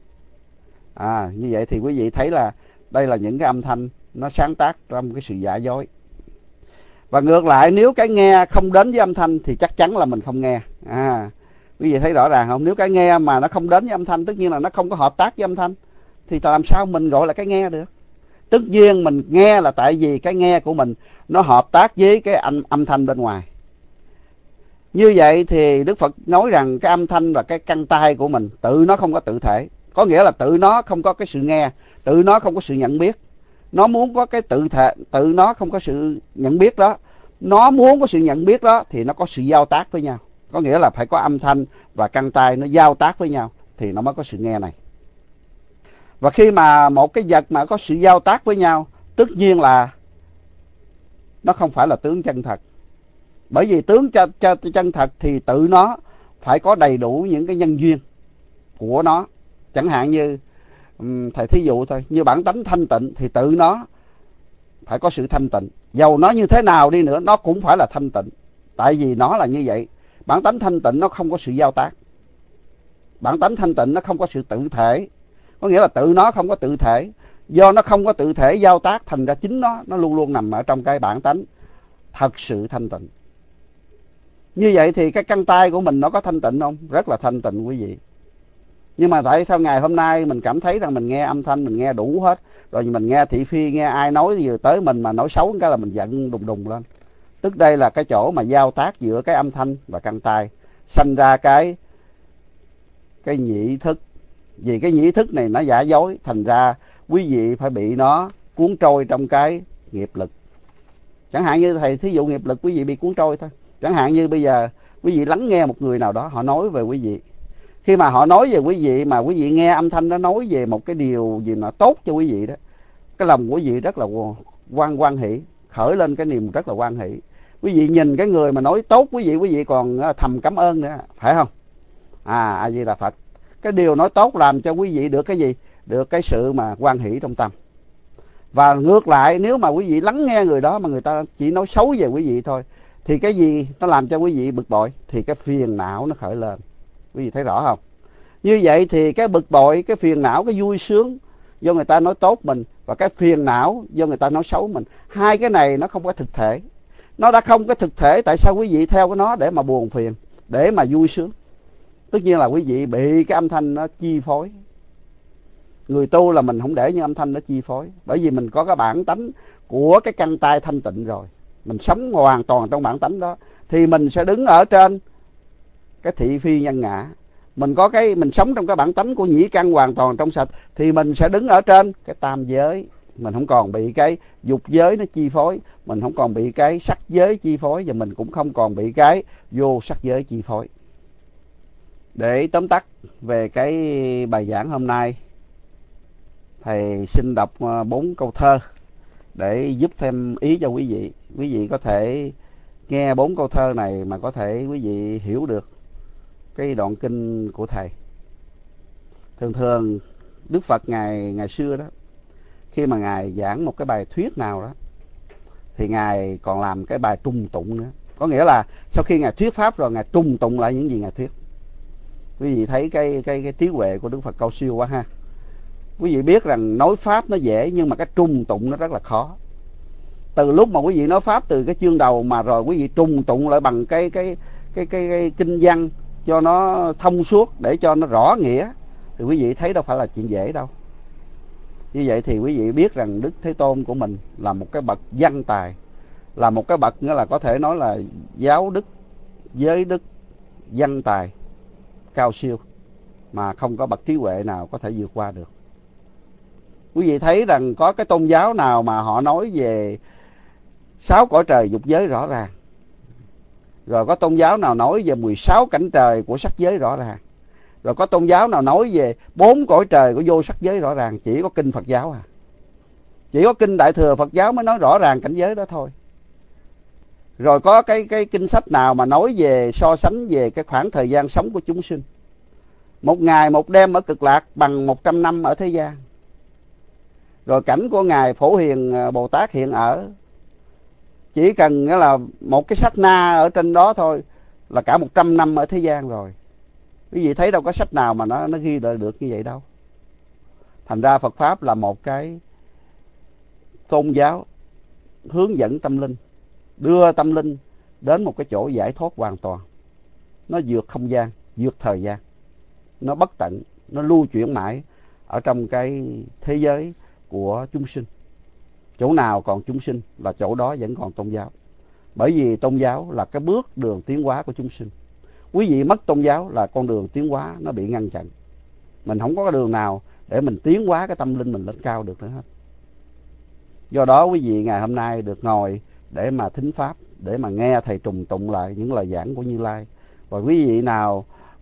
Như vậy thì quý vị thấy là đây là những cái âm thanh nó sáng tác trong cái sự giả dối. Và ngược lại, nếu cái nghe không đến với âm thanh thì chắc chắn là mình không nghe. Quý vị thấy rõ ràng không? Nếu cái nghe mà nó không đến với âm thanh, tất nhiên là nó không có hợp tác với âm thanh, thì làm sao mình gọi là cái nghe được? Tất nhiên mình nghe là tại vì cái nghe của mình nó hợp tác với cái âm thanh bên ngoài. Như vậy thì Đức Phật nói rằng cái âm thanh và cái căn tai của mình tự nó không có tự thể. Có nghĩa là tự nó không có cái sự nghe, tự nó không có sự nhận biết. Nó muốn có cái tự thể, tự nó không có sự nhận biết đó. Nó muốn có sự nhận biết đó thì nó có sự giao tác với nhau. Có nghĩa là phải có âm thanh và căn tai nó giao tác với nhau thì nó mới có sự nghe này. Và khi mà một cái vật mà có sự giao tác với nhau, tất nhiên là nó không phải là tướng chân thật. Bởi vì tướng chân thật thì tự nó phải có đầy đủ những cái nhân duyên của nó. Chẳng hạn như thầy thí dụ thôi, như bản tánh thanh tịnh thì tự nó phải có sự thanh tịnh. Dầu nó như thế nào đi nữa, nó cũng phải là thanh tịnh. Tại vì nó là như vậy. Bản tánh thanh tịnh nó không có sự giao tác. Bản tánh thanh tịnh nó không có sự tự thể. Có nghĩa là tự nó không có tự thể. Do nó không có tự thể giao tác, thành ra chính nó luôn luôn nằm ở trong cái bản tánh thật sự thanh tịnh. Như vậy thì cái căn tai của mình nó có thanh tịnh không? Rất là thanh tịnh quý vị. Nhưng mà tại sao ngày hôm nay mình cảm thấy rằng mình nghe âm thanh, mình nghe đủ hết, rồi mình nghe thị phi, nghe ai nói vừa tới mình mà nói xấu cái là mình giận đùng đùng lên. Tức đây là cái chỗ mà giao tác giữa cái âm thanh và căn tai, sanh ra cái nhĩ thức. Vì cái nhĩ thức này nó giả dối, thành ra quý vị phải bị nó cuốn trôi trong cái nghiệp lực. Chẳng hạn như thầy thí dụ nghiệp lực quý vị bị cuốn trôi thôi. Chẳng hạn như bây giờ quý vị lắng nghe một người nào đó, họ nói về quý vị. Khi mà họ nói về quý vị mà quý vị nghe âm thanh đó nói về một cái điều gì mà tốt cho quý vị đó, cái lòng của quý vị rất là hoan hỷ, khởi lên cái niềm rất là hoan hỷ. Quý vị nhìn cái người mà nói tốt quý vị còn thầm cảm ơn nữa, phải không? A Di Đà Phật. Cái điều nói tốt làm cho quý vị được cái gì? Được cái sự mà hoan hỷ trong tâm. Và ngược lại, nếu mà quý vị lắng nghe người đó mà người ta chỉ nói xấu về quý vị thôi, thì cái gì nó làm cho quý vị bực bội? Thì cái phiền não nó khởi lên. Quý vị thấy rõ không? Như vậy thì cái bực bội, cái phiền não, cái vui sướng do người ta nói tốt mình, và cái phiền não do người ta nói xấu mình, hai cái này nó không có thực thể. Nó đã không có thực thể, tại sao quý vị theo cái nó để mà buồn phiền, để mà vui sướng? Tất nhiên là quý vị bị cái âm thanh nó chi phối. Người tu là mình không để những âm thanh nó chi phối, bởi vì mình có cái bản tánh của cái căn tai thanh tịnh rồi. Mình sống hoàn toàn trong bản tánh đó, thì mình sẽ đứng ở trên cái thị phi nhân ngã. Mình sống trong cái bản tánh của nhĩ căn hoàn toàn trong sạch, thì mình sẽ đứng ở trên cái tam giới. Mình không còn bị cái dục giới nó chi phối, mình không còn bị cái sắc giới chi phối, và mình cũng không còn bị cái vô sắc giới chi phối. Để tóm tắt về cái bài giảng hôm nay, thầy xin đọc 4 câu thơ để giúp thêm ý cho quý vị. Quý vị có thể nghe 4 câu thơ này mà có thể quý vị hiểu được cái đoạn kinh của thầy. Thường thường Đức Phật ngày xưa đó, khi mà ngài giảng một cái bài thuyết nào đó, thì ngài còn làm cái bài trung tụng nữa. Có nghĩa là sau khi ngài thuyết pháp rồi, ngài trung tụng lại những gì ngài thuyết. Quý vị thấy cái trí huệ của Đức Phật cao siêu quá ha. Quý vị biết rằng nói pháp nó dễ, nhưng mà cái trung tụng nó rất là khó. Từ lúc mà quý vị nói pháp từ cái chương đầu mà rồi quý vị trung tụng lại bằng cái kinh văn cho nó thông suốt, để cho nó rõ nghĩa, thì quý vị thấy đâu phải là chuyện dễ đâu. Như vậy thì quý vị biết rằng Đức Thế Tôn của mình là một cái bậc văn tài, là một cái bậc nghĩa là có thể nói là giáo đức, giới đức, văn tài cao siêu, mà không có bậc trí huệ nào có thể vượt qua được. Quý vị thấy rằng có cái tôn giáo nào mà họ nói về 6 cõi trời dục giới rõ ràng, rồi có tôn giáo nào nói về 16 cảnh trời của sắc giới rõ ràng, rồi có tôn giáo nào nói về 4 cõi trời của vô sắc giới rõ ràng? Chỉ có kinh Phật giáo à. Chỉ có kinh Đại Thừa Phật giáo mới nói rõ ràng cảnh giới đó thôi. Rồi có cái kinh sách nào mà nói về so sánh về cái khoảng thời gian sống của chúng sinh? Một ngày một đêm ở Cực Lạc bằng 100 năm ở thế gian. Rồi cảnh của ngài Phổ Hiền Bồ Tát hiện ở, chỉ cần nghĩa là một cái sát na ở trên đó thôi là cả 100 năm ở thế gian rồi. Quý vị thấy đâu có sách nào mà nó ghi lại được như vậy đâu. Thành ra Phật Pháp là một cái tôn giáo hướng dẫn tâm linh, đưa tâm linh đến một cái chỗ giải thoát hoàn toàn. Nó vượt không gian, vượt thời gian, nó bất tận, nó lưu chuyển mãi ở trong cái thế giới của chúng sinh. Chỗ nào còn chúng sinh là chỗ đó vẫn còn tôn giáo. Bởi vì tôn giáo là cái bước đường tiến hóa của chúng sinh. Quý vị mất tôn giáo là con đường tiến hóa nó bị ngăn chặn. Mình không có cái đường nào để mình tiến hóa cái tâm linh mình lên cao được nữa hết. Do đó quý vị ngày hôm nay được ngồi để mà thính pháp, để mà nghe thầy trùng tụng lại những lời giảng của Như Lai. Và quý vị nào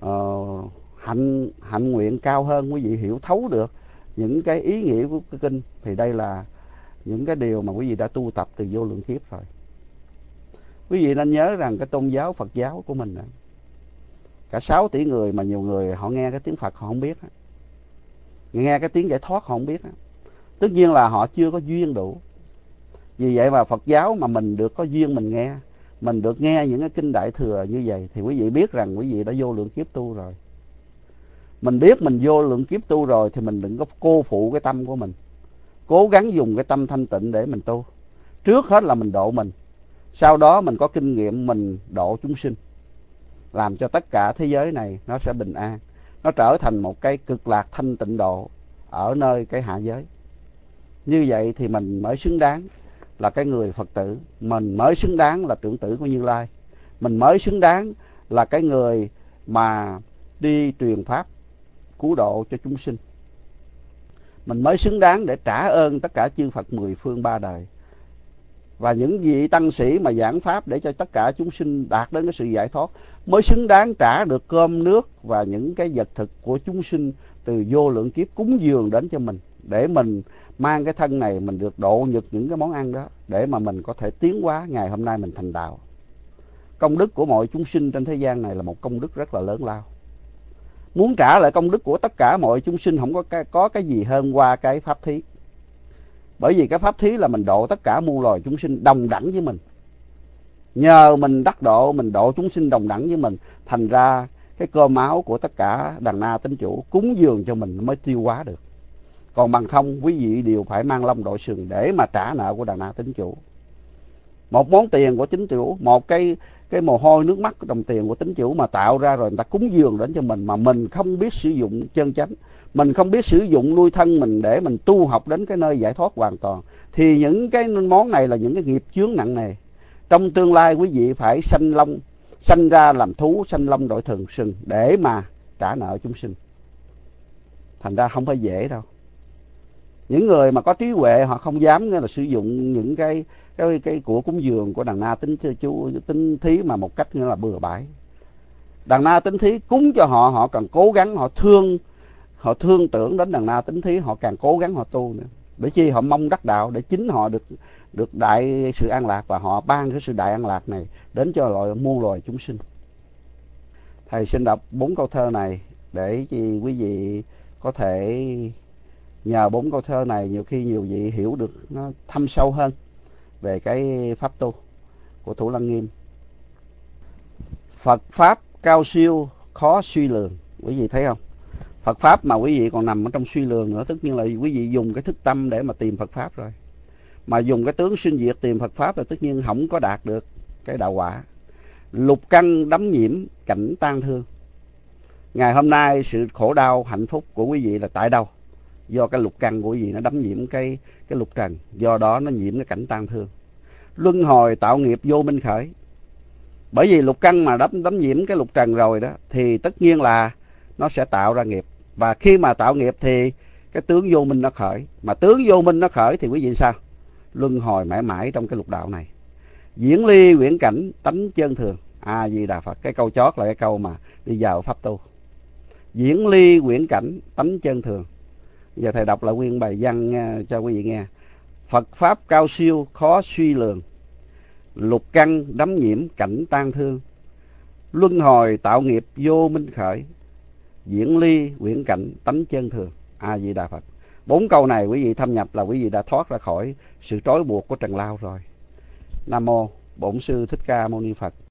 hạnh nguyện cao hơn, quý vị hiểu thấu được những cái ý nghĩa của cái kinh, thì đây là những cái điều mà quý vị đã tu tập từ vô lượng kiếp rồi. Quý vị nên nhớ rằng cái tôn giáo Phật giáo của mình, cả 6 tỷ người mà nhiều người họ nghe cái tiếng Phật họ không biết, nghe cái tiếng giải thoát họ không biết. Tất nhiên là họ chưa có duyên đủ. Vì vậy mà Phật giáo mà mình được có duyên mình nghe, mình được nghe những cái kinh Đại Thừa như vậy, thì quý vị biết rằng quý vị đã vô lượng kiếp tu rồi. Mình biết mình vô lượng kiếp tu rồi thì mình đừng có cô phụ cái tâm của mình. Cố gắng dùng cái tâm thanh tịnh để mình tu. Trước hết là mình độ mình, sau đó mình có kinh nghiệm mình độ chúng sinh, làm cho tất cả thế giới này nó sẽ bình an, nó trở thành một cái cực lạc thanh tịnh độ ở nơi cái hạ giới. Như vậy thì mình mới xứng đáng là cái người Phật tử, mình mới xứng đáng là trưởng tử của Như Lai, mình mới xứng đáng là cái người mà đi truyền pháp cứu độ cho chúng sinh. Mình mới xứng đáng để trả ơn tất cả chư Phật 10 phương 3 đời, và những vị tăng sĩ mà giảng pháp để cho tất cả chúng sinh đạt đến cái sự giải thoát, mới xứng đáng trả được cơm nước và những cái vật thực của chúng sinh từ vô lượng kiếp cúng dường đến cho mình, để mình mang cái thân này mình được độ nhật những cái món ăn đó, để mà mình có thể tiến hóa ngày hôm nay mình thành đạo. Công đức của mọi chúng sinh trên thế gian này là một công đức rất là lớn lao. Muốn trả lại công đức của tất cả mọi chúng sinh không có cái gì hơn qua cái pháp thí. Bởi vì cái pháp thí là mình độ tất cả muôn loài chúng sinh đồng đẳng với mình. Nhờ mình đắc độ, mình độ chúng sinh đồng đẳng với mình, thành ra cái cơm máu của tất cả đàn na tín chủ cúng dường cho mình mới tiêu hóa được. Còn bằng không quý vị đều phải mang lông đội sừng để mà trả nợ của đàn na tín chủ. Một món tiền của tín chủ, một cái mồ hôi nước mắt đồng tiền của tín chủ mà tạo ra rồi người ta cúng dường đến cho mình mà mình không biết sử dụng chân chánh, mình không biết sử dụng nuôi thân mình để mình tu học đến cái nơi giải thoát hoàn toàn, thì những cái món này là những cái nghiệp chướng nặng nề. Trong tương lai quý vị phải sanh ra làm thú, sanh lông đội thường sừng để mà trả nợ chúng sinh. Thành ra không phải dễ đâu. Những người mà có trí huệ họ không dám là sử dụng những cái của cúng dường của đàn na tín thí mà một cách là bừa bãi. Đàn na tín thí cúng cho họ, họ cần cố gắng, họ thương tưởng đến đàn na tín thí, họ càng cố gắng họ tu nữa. Để chi? Họ mong đắc đạo để chính họ được đại sự an lạc, và họ ban cái sự đại an lạc này đến cho muôn loài chúng sinh. Thầy xin đọc 4 câu thơ này để chi quý vị có thể nhờ 4 câu thơ này nhiều khi nhiều vị hiểu được nó thâm sâu hơn về cái pháp tu của Thủ Lăng Nghiêm. Phật pháp cao siêu khó suy lường. Quý vị thấy không? Phật pháp mà quý vị còn nằm ở trong suy lường nữa, tất nhiên là quý vị dùng cái thức tâm để mà tìm Phật pháp rồi. Mà dùng cái tướng sinh diệt tìm Phật pháp thì tất nhiên không có đạt được cái đạo quả. Lục căn đắm nhiễm cảnh tan thương. Ngày hôm nay sự khổ đau hạnh phúc của quý vị là tại đâu? Do cái lục căn của quý vị nó đắm nhiễm cái lục trần, do đó nó nhiễm cái cảnh tan thương. Luân hồi tạo nghiệp vô minh khởi. Bởi vì lục căn mà đắm nhiễm cái lục trần rồi đó thì tất nhiên là nó sẽ tạo ra nghiệp. Và khi mà tạo nghiệp thì cái tướng vô minh nó khởi. Mà tướng vô minh nó khởi thì quý vị sao? Luân hồi mãi mãi trong cái lục đạo này. Diễn ly quyển cảnh tánh chân thường. A Di Đà Phật. Cái câu chót là cái câu mà đi vào pháp tu. Diễn ly quyển cảnh tánh chân thường. Giờ thầy đọc lại nguyên bài văn cho quý vị nghe. Phật pháp cao siêu khó suy lường. Lục căn đắm nhiễm cảnh tan thương. Luân hồi tạo nghiệp vô minh khởi. Diễn ly quyển cảnh tánh chân thường. A Di Đà Phật. 4 câu này quý vị thâm nhập là quý vị đã thoát ra khỏi sự trói buộc của trần lao rồi. Nam mô Bổn Sư Thích Ca Mâu Ni Phật.